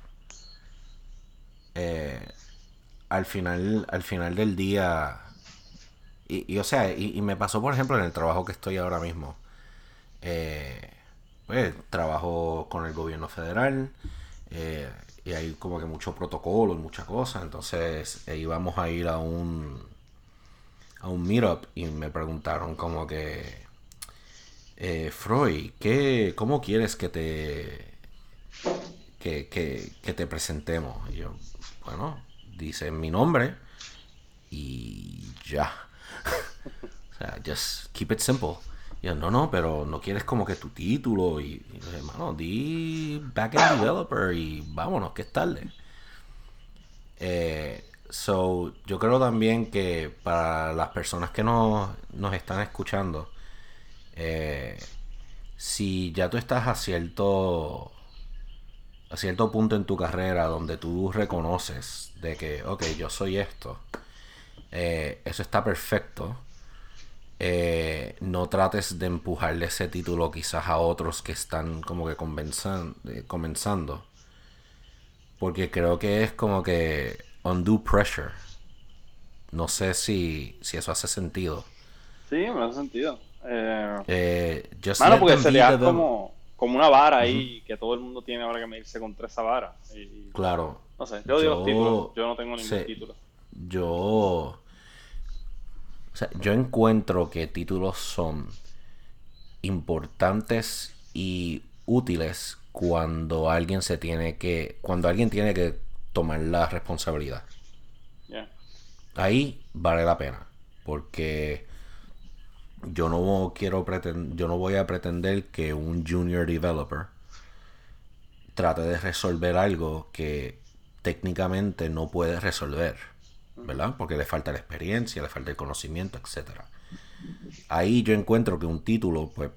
Eh, al final, al final del día... Y, y, o sea, y, y me pasó, por ejemplo, en el trabajo que estoy ahora mismo. Eh, pues trabajo con el gobierno federal, eh, y hay como que mucho protocolo y muchas cosas. Entonces eh, íbamos a ir a un, a un meetup y me preguntaron como que, eh, Freud, ¿qué, ¿cómo quieres que te, que, que, que te presentemos? Y yo, bueno, dice mi nombre y ya. O sea, just keep it simple. Y yo, no, no, pero no quieres como que tu título. Y, y yo, hermano, di backend developer y vámonos, que es tarde. Eh, so, yo creo también que para las personas que nos, nos están escuchando, eh, si ya tú estás a cierto, a cierto punto en tu carrera donde tú reconoces de que, ok, yo soy esto, eh, eso está perfecto. Eh, no trates de empujarle ese título quizás a otros que están como que comenzan- eh, comenzando. Porque creo que es como que undue pressure. No sé si, si eso hace sentido. Sí, me hace sentido. Eh, Eh, just mano, let porque them be sería develop. como, como una vara Ujú. ahí que todo el mundo tiene ahora que medirse contra esa vara. Y, Claro, no sé, yo odio los títulos. yo Yo no tengo ningún sé, título. yo, o sea, yo encuentro que títulos son importantes y útiles cuando alguien se tiene que cuando alguien tiene que tomar la responsabilidad. Yeah. Ahí vale la pena, porque yo no quiero pretend, yo no voy a pretender que un junior developer trate de resolver algo que técnicamente no puede resolver, Ujú. ¿verdad? Porque le falta la experiencia, le falta el conocimiento, etcétera. Ahí yo encuentro que un título, pues,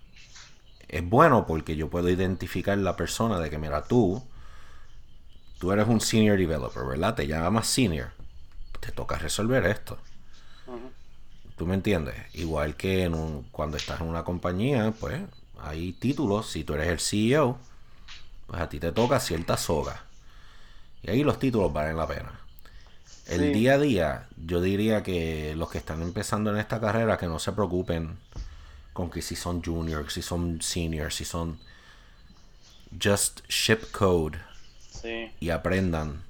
es bueno porque yo puedo identificar la persona de que, mira, tú, tú eres un senior developer, ¿verdad? Te llamas senior. Te toca resolver esto. Ujú. ¿Tú me entiendes? Igual que en un, cuando estás en una compañía, pues hay títulos. Si tú eres el C E O, pues a ti te toca cierta soga. Y ahí los títulos valen la pena. El Sí, día a día, yo diría que los que están empezando en esta carrera, que no se preocupen con que si son juniors, si son seniors, si son... Just ship code sí. y aprendan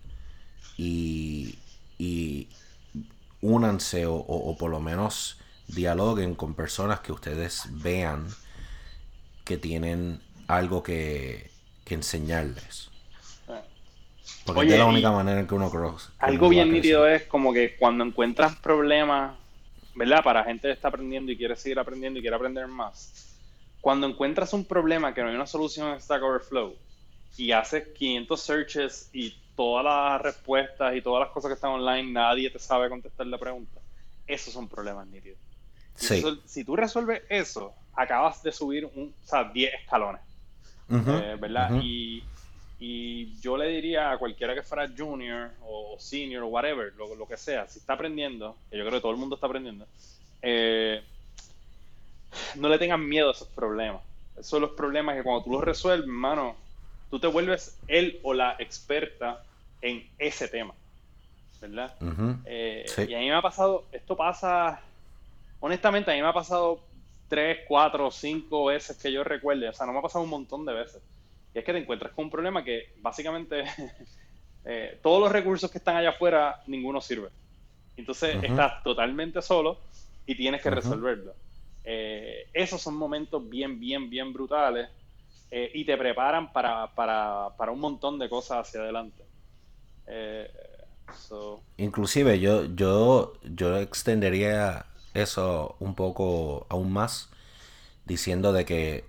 y, y únanse o, o, o por lo menos dialoguen con personas que ustedes vean que tienen algo que, que enseñarles. Eh. Porque es de Oye, la única y manera en que uno, que algo uno va a bien crecer. nítido es como que cuando encuentras problemas, ¿verdad? Para gente que está aprendiendo y quiere seguir aprendiendo y quiere aprender más. Cuando encuentras un problema que no hay una solución en Stack Overflow y haces quinientos searches y todas las respuestas y todas las cosas que están online, nadie te sabe contestar la pregunta. Esos son problemas nítidos. Y Sí. eso, si tú resuelves eso, acabas de subir un, o sea, diez escalones, Ujú, eh, ¿verdad? ujú. Y, y yo le diría a cualquiera que fuera junior o senior o whatever, lo, lo que sea, si está aprendiendo, que yo creo que todo el mundo está aprendiendo, eh, no le tengan miedo a esos problemas. Esos son los problemas que cuando tú los resuelves, hermano, tú te vuelves él o la experta en ese tema. ¿verdad? Ujú. Eh, Sí. y a mí me ha pasado, esto pasa, honestamente, a mí me ha pasado tres, cuatro, cinco veces que yo recuerde, o sea, no me ha pasado un montón de veces. Y es que te encuentras con un problema que básicamente eh, todos los recursos que están allá afuera, ninguno sirve. Entonces Ujú, estás totalmente solo y tienes que ujú. resolverlo. Eh, esos son momentos bien, bien, bien brutales eh, y te preparan para, para, para un montón de cosas hacia adelante. Eh, so, Inclusive yo, yo, yo extendería eso un poco aún más, diciendo de que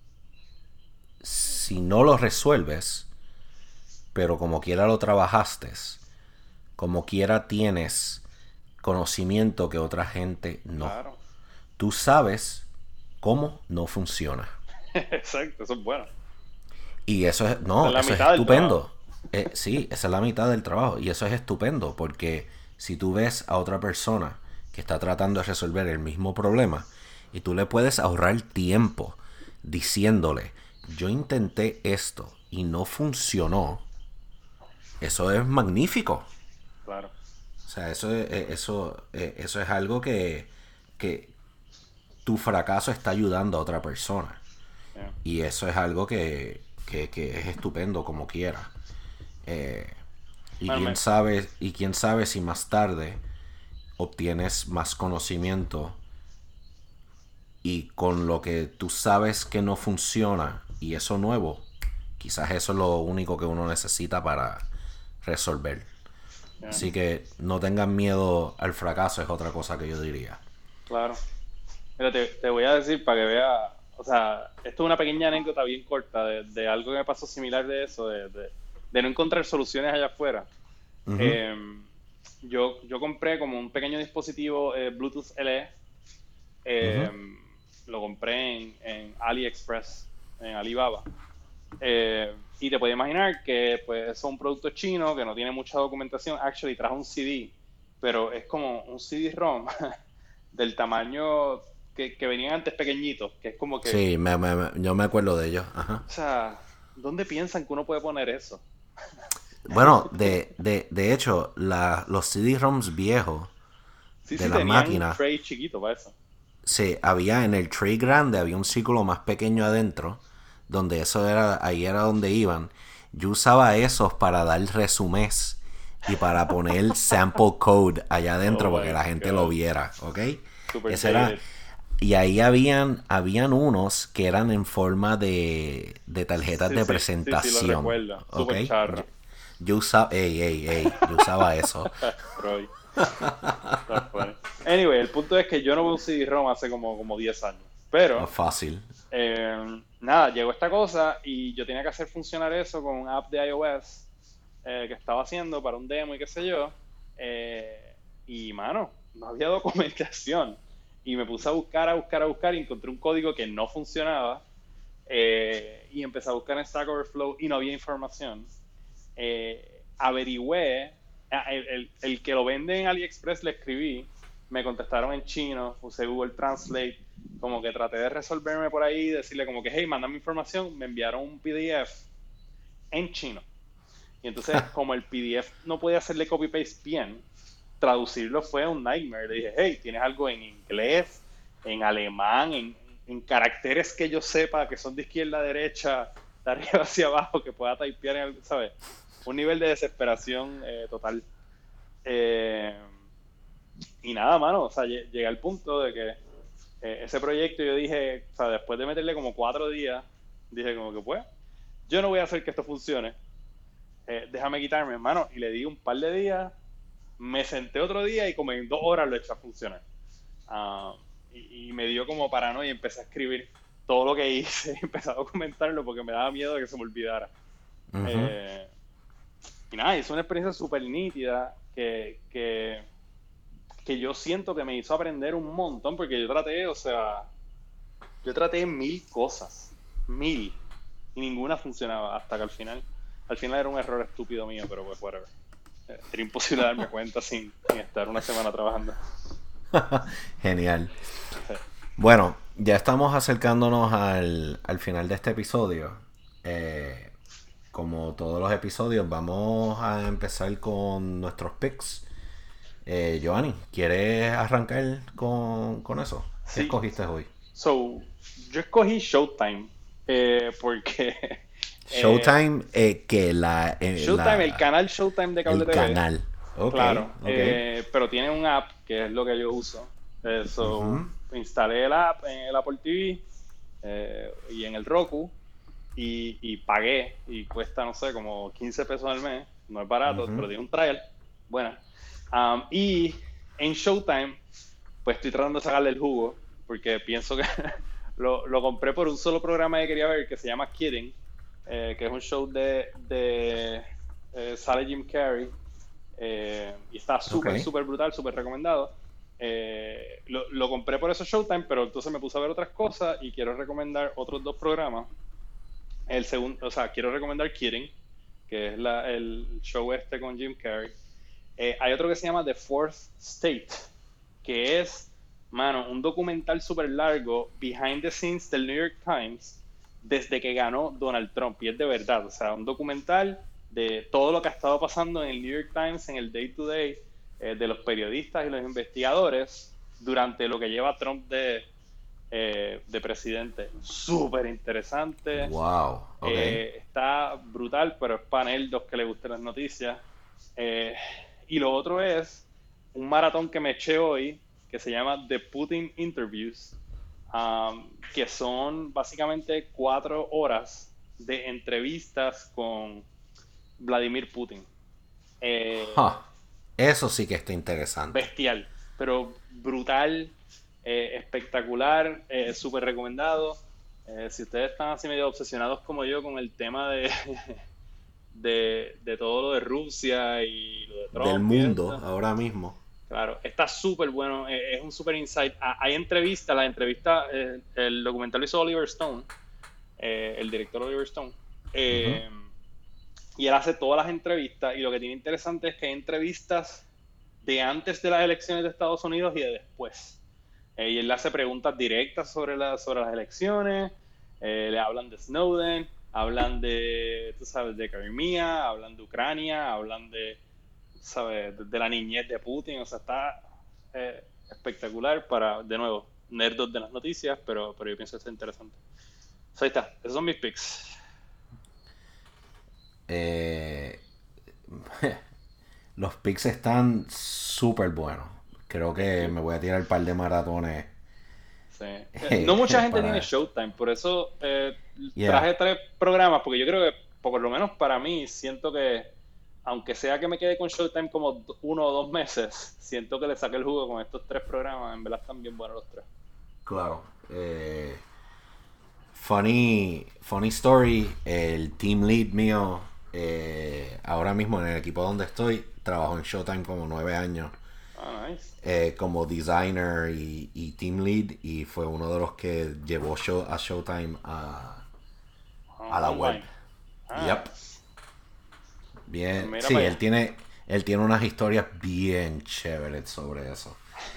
si no lo resuelves, pero como quiera lo trabajaste, como quiera tienes conocimiento que otra gente no. claro. Tú sabes cómo no funciona. Exacto, eso es bueno. Y eso es, Esa es no, la eso es mitad del trabajo. estupendo. Eh, sí, esa es la mitad del trabajo. Y eso es estupendo porque si tú ves a otra persona que está tratando de resolver el mismo problema y tú le puedes ahorrar tiempo diciéndole, yo intenté esto y no funcionó, eso es magnífico. Claro. O sea, eso es, eh, eso, eh, eso es algo que, que tu fracaso está ayudando a otra persona. Yeah. Y eso es algo que, que, que es estupendo como quiera. Eh, y Bueno, quién me- sabe, y quién sabe si más tarde obtienes más conocimiento y con lo que tú sabes que no funciona y eso nuevo, quizás eso es lo único que uno necesita para resolver. yeah, Así que no tengan miedo al fracaso, es otra cosa que yo diría. claro. Mira, te, te voy a decir para que vea, o sea, esto es una pequeña anécdota bien corta de, de algo que me pasó similar de eso, de, de- de no encontrar soluciones allá afuera. Ujú, Eh, yo, yo compré como un pequeño dispositivo eh, Bluetooth L E, ujú. eh, lo compré en, en AliExpress, en Alibaba. Eh, y te puedes imaginar que pues, eso es un producto chino que no tiene mucha documentación. Actually, trajo un C D, pero es como un C D-ROM del tamaño que, que venían antes pequeñitos, que es como que, Sí, me, me- me- yo me acuerdo de ellos. Ajá. o sea, ¿dónde piensan que uno puede poner eso? Bueno, de, de, de hecho, la, los C D-ROMs viejos Sí, de sí, las tenían un máquinas, tray chiquito para eso. sí, había en el tray grande, había un círculo más pequeño adentro, donde eso era, ahí era donde iban. Yo usaba esos para dar resumés y para poner sample code allá Oh adentro para que my la gente lo God. viera, ¿ok? Super Ese era, dated. y ahí habían, habían unos que eran en forma de, de tarjetas Sí, de sí, sí, sí, lo presentación, recuerdo. ¿ok? Super Yo, charro. yo usaba, ey, ey, ey, yo usaba eso. Troy. Está funny. Anyway, el punto es que yo no veo un C D-ROM hace como, como diez años. Pero, Fácil. eh, nada, llegó esta cosa y yo tenía que hacer funcionar eso con un app de iOS eh, que estaba haciendo para un demo y qué sé yo. Eh, y, mano, no había documentación. Y me puse a buscar, a buscar, a buscar y encontré un código que no funcionaba. Eh, y empecé a buscar en Stack Overflow y no había información. Eh, averigüé, ah, el, el, el, que lo vende en AliExpress le escribí, me contestaron en chino, usé Google Translate, como que traté de resolverme por ahí, decirle como que, hey, mándame información, me enviaron un P D F en chino. Y entonces, como el P D F no podía hacerle copy-paste bien, traducirlo fue un nightmare. Le dije, hey, ¿tienes algo en inglés, en alemán, en, en caracteres que yo sepa que son de izquierda a derecha, de arriba hacia abajo, que pueda typear en algo, ¿sabes? Un nivel de desesperación eh, total. Eh, y nada, mano, o sea, llegué al punto de que eh, ese proyecto yo dije, o sea, después de meterle como cuatro días, dije como que pues, yo no voy a hacer que esto funcione, eh, déjame quitarme, hermano, y le di un par de días, me senté otro día y como en dos horas lo eché a funcionar. Uh, y, y me dio como paranoia y empecé a escribir todo lo que hice, empecé a documentarlo porque me daba miedo de que se me olvidara. Ujú. Eh, y nada, es una experiencia súper nítida que, que, que yo siento que me hizo aprender un montón porque yo traté, o sea, yo traté mil cosas, mil, y ninguna funcionaba hasta que al final, al final era un error estúpido mío, pero pues whatever. Eh, Era imposible darme cuenta sin, sin estar una semana trabajando. Genial. Sí. Bueno, ya estamos acercándonos al, al final de este episodio. Eh, como todos los episodios, vamos a empezar con nuestros picks. Eh, Giovanni, ¿quieres arrancar con, con eso? ¿Qué Sí, escogiste hoy? so, yo escogí Showtime eh, porque eh, Showtime, eh, que la, eh, Showtime, el la, canal Showtime de cable el T V, canal. Ok, claro, ok. eh, pero tiene un app que es lo que yo uso. Eh, so, Ujú, instalé el app en el Apple T V eh, y en el Roku y, y pagué y cuesta, no sé, como quince pesos al mes. No es barato, ujú. pero tiene un trial. Buena. Um, y en Showtime, pues estoy tratando de sacarle el jugo porque pienso que lo, lo compré por un solo programa que quería ver que se llama Kidding, eh, que es un show de, de eh, sale Jim Carrey eh, y está Ok. súper, súper brutal, súper recomendado. Eh, lo, lo compré por eso Showtime, pero entonces me puse a ver otras cosas y quiero recomendar otros dos programas. El segundo, o sea, quiero recomendar Kidding, que es la, el show este con Jim Carrey. Eh, hay otro que se llama The Fourth State, que es, mano, un documental súper largo, behind the scenes del New York Times, desde que ganó Donald Trump. Y es de verdad, o sea, un documental de todo lo que ha estado pasando en el New York Times, en el day to day, eh, de los periodistas y los investigadores durante lo que lleva Trump de, eh, de presidente. Súper interesante. Wow. Ok. Eh, está brutal, pero es para nerdos que le gusten las noticias. Eh, y lo otro es un maratón que me eché hoy que se llama The Putin Interviews, um, que son básicamente cuatro horas de entrevistas con Vladimir Putin. Eh, Huh. Eso sí que está interesante. Bestial, pero brutal, eh, espectacular, eh, súper recomendado. Eh, si ustedes están así medio obsesionados como yo con el tema de, de, de todo lo de Rusia y lo de Del Trump y mundo, esto, ahora mismo. claro, está súper bueno, eh, es un súper insight. Ah, hay entrevistas, la entrevista, eh, el documental lo hizo Oliver Stone, eh, el director Oliver Stone, Ujú. eh, y él hace todas las entrevistas y lo que tiene interesante es que hay entrevistas de antes de las elecciones de Estados Unidos y de después. Eh, y él le hace preguntas directas sobre, la, sobre las elecciones, eh, le hablan de Snowden, hablan de, tú sabes, de Crimea, hablan de Ucrania, hablan de, ¿sabes?, de, de la niñez de Putin, o sea, está eh, espectacular para, de nuevo, nerdos de las noticias, pero, pero yo pienso que está interesante. So, ahí está, esos son mis picks. Eh, los picks están súper buenos. Creo Thank que you. me voy a tirar un par de maratones Sí. Eh, No eh, mucha gente tiene para... Showtime, por eso eh, Yeah, traje tres programas, porque yo creo que, por lo menos para mí, siento que, aunque sea que me quede con Showtime como do- uno o dos meses, siento que le saqué el jugo con estos tres programas, en verdad están bien buenos los tres. claro. Eh, funny, funny story, el team lead mío, eh, ahora mismo en el equipo donde estoy, trabajó en Showtime como nueve años. Ah, nice. Eh, como designer y, y team lead, y fue uno de los que llevó show, a Showtime a, Ah, a la web. online. Yep. Nice. Pues Bien. mira Sí, para él allá. tiene, él tiene unas historias bien chéveres sobre eso.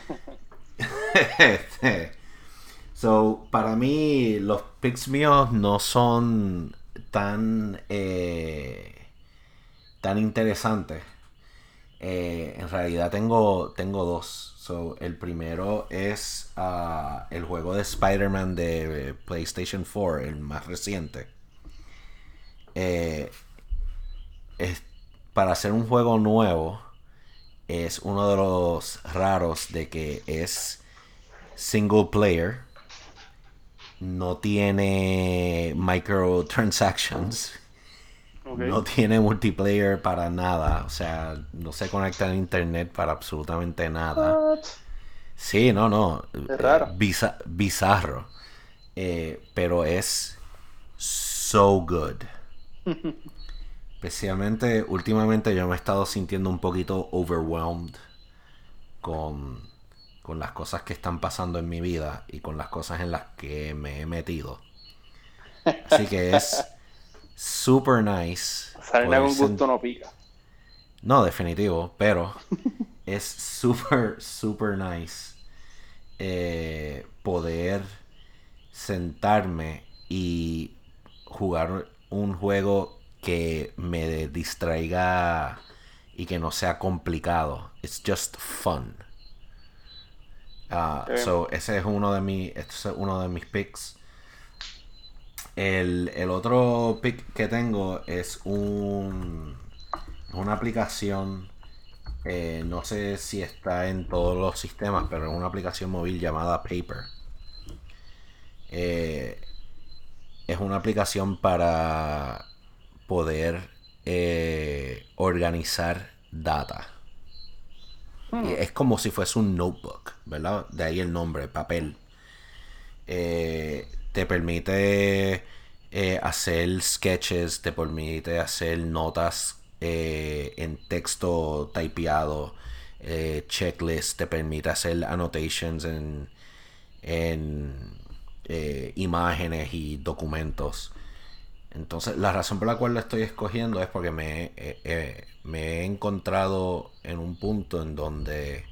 Este, so, para mí, los picks míos no son tan, eh, tan interesantes. Eh, en realidad tengo, tengo dos. So, el primero es uh, el juego de Spider-Man de PlayStation cuatro, el más reciente. Eh, es, para hacer un juego nuevo, es uno de los raros de que es single player, no tiene microtransactions, Ok. no tiene multiplayer para nada, o sea, no se conecta a internet para absolutamente nada. What? Sí, no, no, Es eh, raro. biza- bizarro, eh, pero es so good. Especialmente últimamente yo me he estado sintiendo un poquito overwhelmed con, con las cosas que están pasando en mi vida y con las cosas en las que me he metido. Así que es super nice Sarna poder con sen- gusto no pica. no, definitivo, pero es super, super nice eh, poder sentarme y jugar un juego que me distraiga y que no sea complicado. It's just fun. Uh, Eh, so ese es uno de mis, este es uno de mis picks. El, el otro pick que tengo es un una aplicación, eh, no sé si está en todos los sistemas, pero es una aplicación móvil llamada Paper. Eh, es una aplicación para poder eh, organizar data. Y hmm, es como si fuese un notebook, ¿verdad? De ahí el nombre, papel. Eh, te permite eh, hacer sketches, te permite hacer notas eh, en texto typeado, eh, checklist, te permite hacer annotations en, en eh, imágenes y documentos. Entonces, la razón por la cual lo estoy escogiendo es porque me, eh, eh, me he encontrado en un punto en donde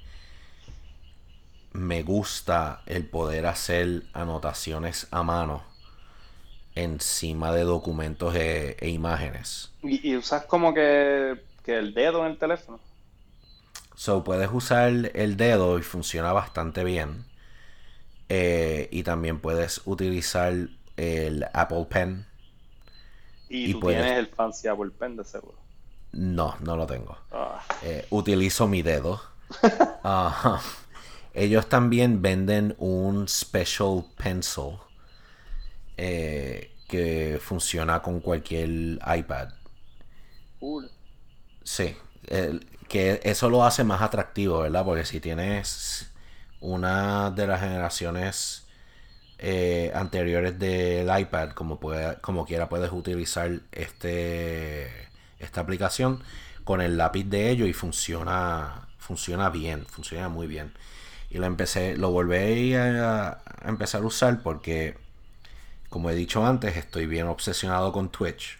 me gusta el poder hacer anotaciones a mano encima de documentos e, e imágenes. y, y usas como que, que el dedo en el teléfono. So puedes usar el dedo y funciona bastante bien. Eh, y también puedes utilizar el Apple Pen Y y tú puedes... tienes el fancy Apple Pen de seguro. No, no lo tengo. Ah. Eh, utilizo mi dedo. Uh, ellos también venden un Special Pencil eh, que funciona con cualquier iPad. Cool. Sí, el- que eso lo hace más atractivo, ¿verdad? Porque si tienes una de las generaciones eh, anteriores del iPad, como, puede, como quiera puedes utilizar este esta aplicación con el lápiz de ello y funciona funciona bien, funciona muy bien. Y lo empecé, lo volví a, a empezar a usar porque, como he dicho antes, estoy bien obsesionado con Twitch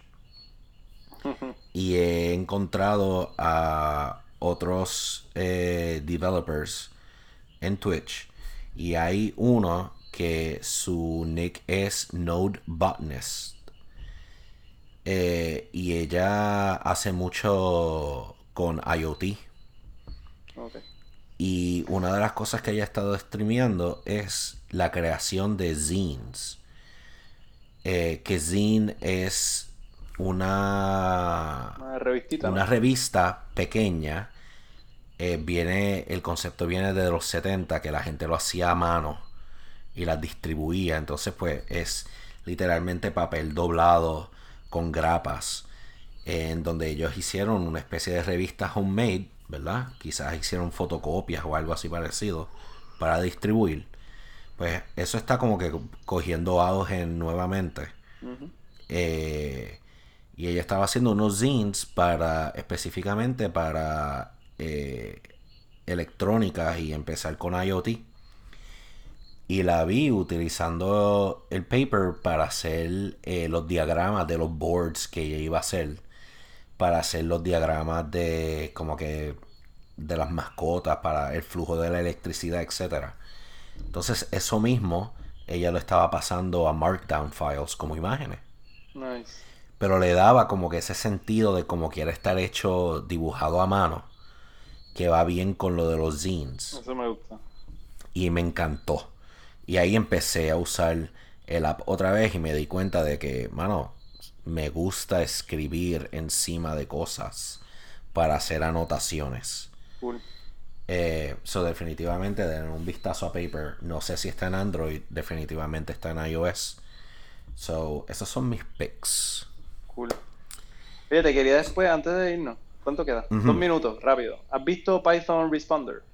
y he encontrado a otros eh, developers en Twitch y hay uno que su nick es Node Botanist eh, y ella hace mucho con IoT Ok. y una de las cosas que ella ha estado streameando es la creación de zines, eh, que zine es una Una revistita, una ¿no? revista pequeña. Eh, viene el concepto viene de los setenta, que la gente lo hacía a mano y las distribuía. Entonces pues es literalmente papel doblado con grapas, eh, en donde ellos hicieron una especie de revista homemade, ¿verdad? Quizás hicieron fotocopias o algo así parecido para distribuir. Pues eso está como que cogiendo auge nuevamente. Ujú. Eh, y ella estaba haciendo unos zines para específicamente para eh, electrónica y empezar con IoT. Y la vi utilizando el paper para hacer eh, los diagramas de los boards que ella iba a hacer. Para hacer los diagramas de como que de las mascotas, para el flujo de la electricidad, etcétera. Entonces eso mismo ella lo estaba pasando a Markdown files como imágenes. Nice. Pero le daba como que ese sentido de como quiera estar hecho dibujado a mano, que va bien con lo de los zines. Eso me gusta. Y me encantó. Y ahí empecé a usar el app otra vez y me di cuenta de que, mano, me gusta escribir encima de cosas para hacer anotaciones. Cool. Eh, so definitivamente den un vistazo a Paper. No sé si está en Android, definitivamente está en iOS. So, esos son mis picks. Cool. Oye, te quería después, antes de irnos, ¿cuánto queda? Dos Ujú. minutos, rápido. ¿Has visto Python Responder?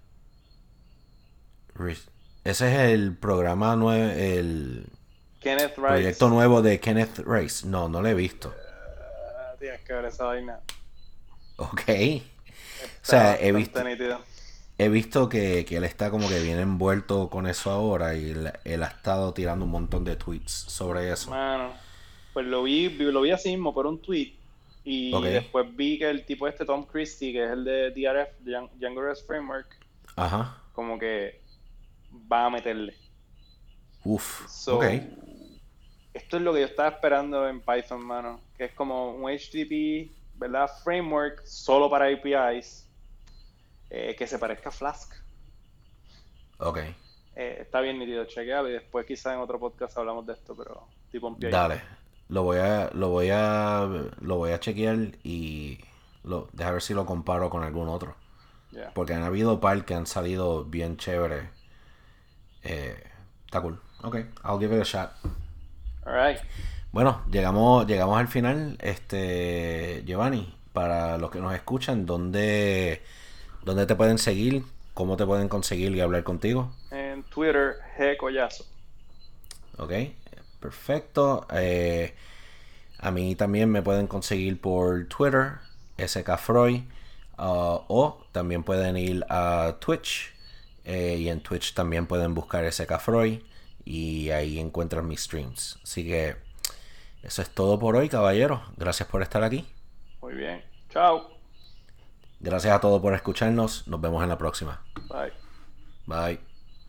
Re- Ese es el programa nuevo, el Kenneth proyecto Wright. nuevo de Kenneth Race. No, no lo he visto. Ah, tienes que ver esa vaina. Ok. O Está sea, he bastante visto, nítido. he visto que, que él está como que bien envuelto con eso ahora y él, él ha estado tirando un montón de tweets sobre eso. Mano, pues lo vi, vi- lo vi así mismo por un tweet. Ok. Y después vi que el tipo este, Tom Christie, que es el de D R F, de Djan- Django REST Framework, Ajá. como que va a meterle. Uf. Ok. So, esto es lo que yo estaba esperando en Python, mano. que es como un H T T P, ¿verdad? Framework solo para A P Is, eh, que se parezca a Flask. Ok. Eh, está bien nítido, chequealo y después quizás en otro podcast hablamos de esto, pero tipo un pie ahí. Dale. Lo voy a, lo voy a, lo voy a chequear y lo, deja ver si lo comparo con algún otro. Yeah. Porque han habido par que han salido bien chéveres. Eh, está cool. Ok, I'll give it a shot. All right. Bueno, llegamos, llegamos al final. Este, Giovanni, para los que nos escuchan, ¿dónde, dónde te pueden seguir? ¿Cómo te pueden conseguir y hablar contigo? En Twitter, G Collazo. Ok, perfecto. Eh, a mí también me pueden conseguir por Twitter, S K Freud, uh, o también pueden ir a Twitch, eh, y en Twitch también pueden buscar S K Freud y ahí encuentran mis streams. Así que eso es todo por hoy, caballeros. Gracias por estar aquí. Muy bien. Chao. Gracias a todos por escucharnos. Nos vemos en la próxima. Bye. Bye.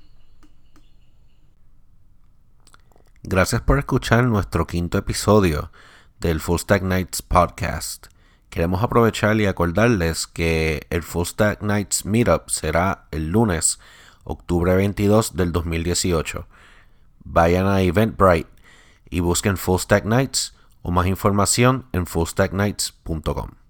Gracias por escuchar nuestro quinto episodio del Full Stack Nights Podcast. Queremos aprovechar y acordarles que el Full Stack Nights Meetup será el lunes, octubre veintidós del dos mil dieciocho. Vayan a Eventbrite y busquen Full Stack Nights o más información en full stack nights punto com.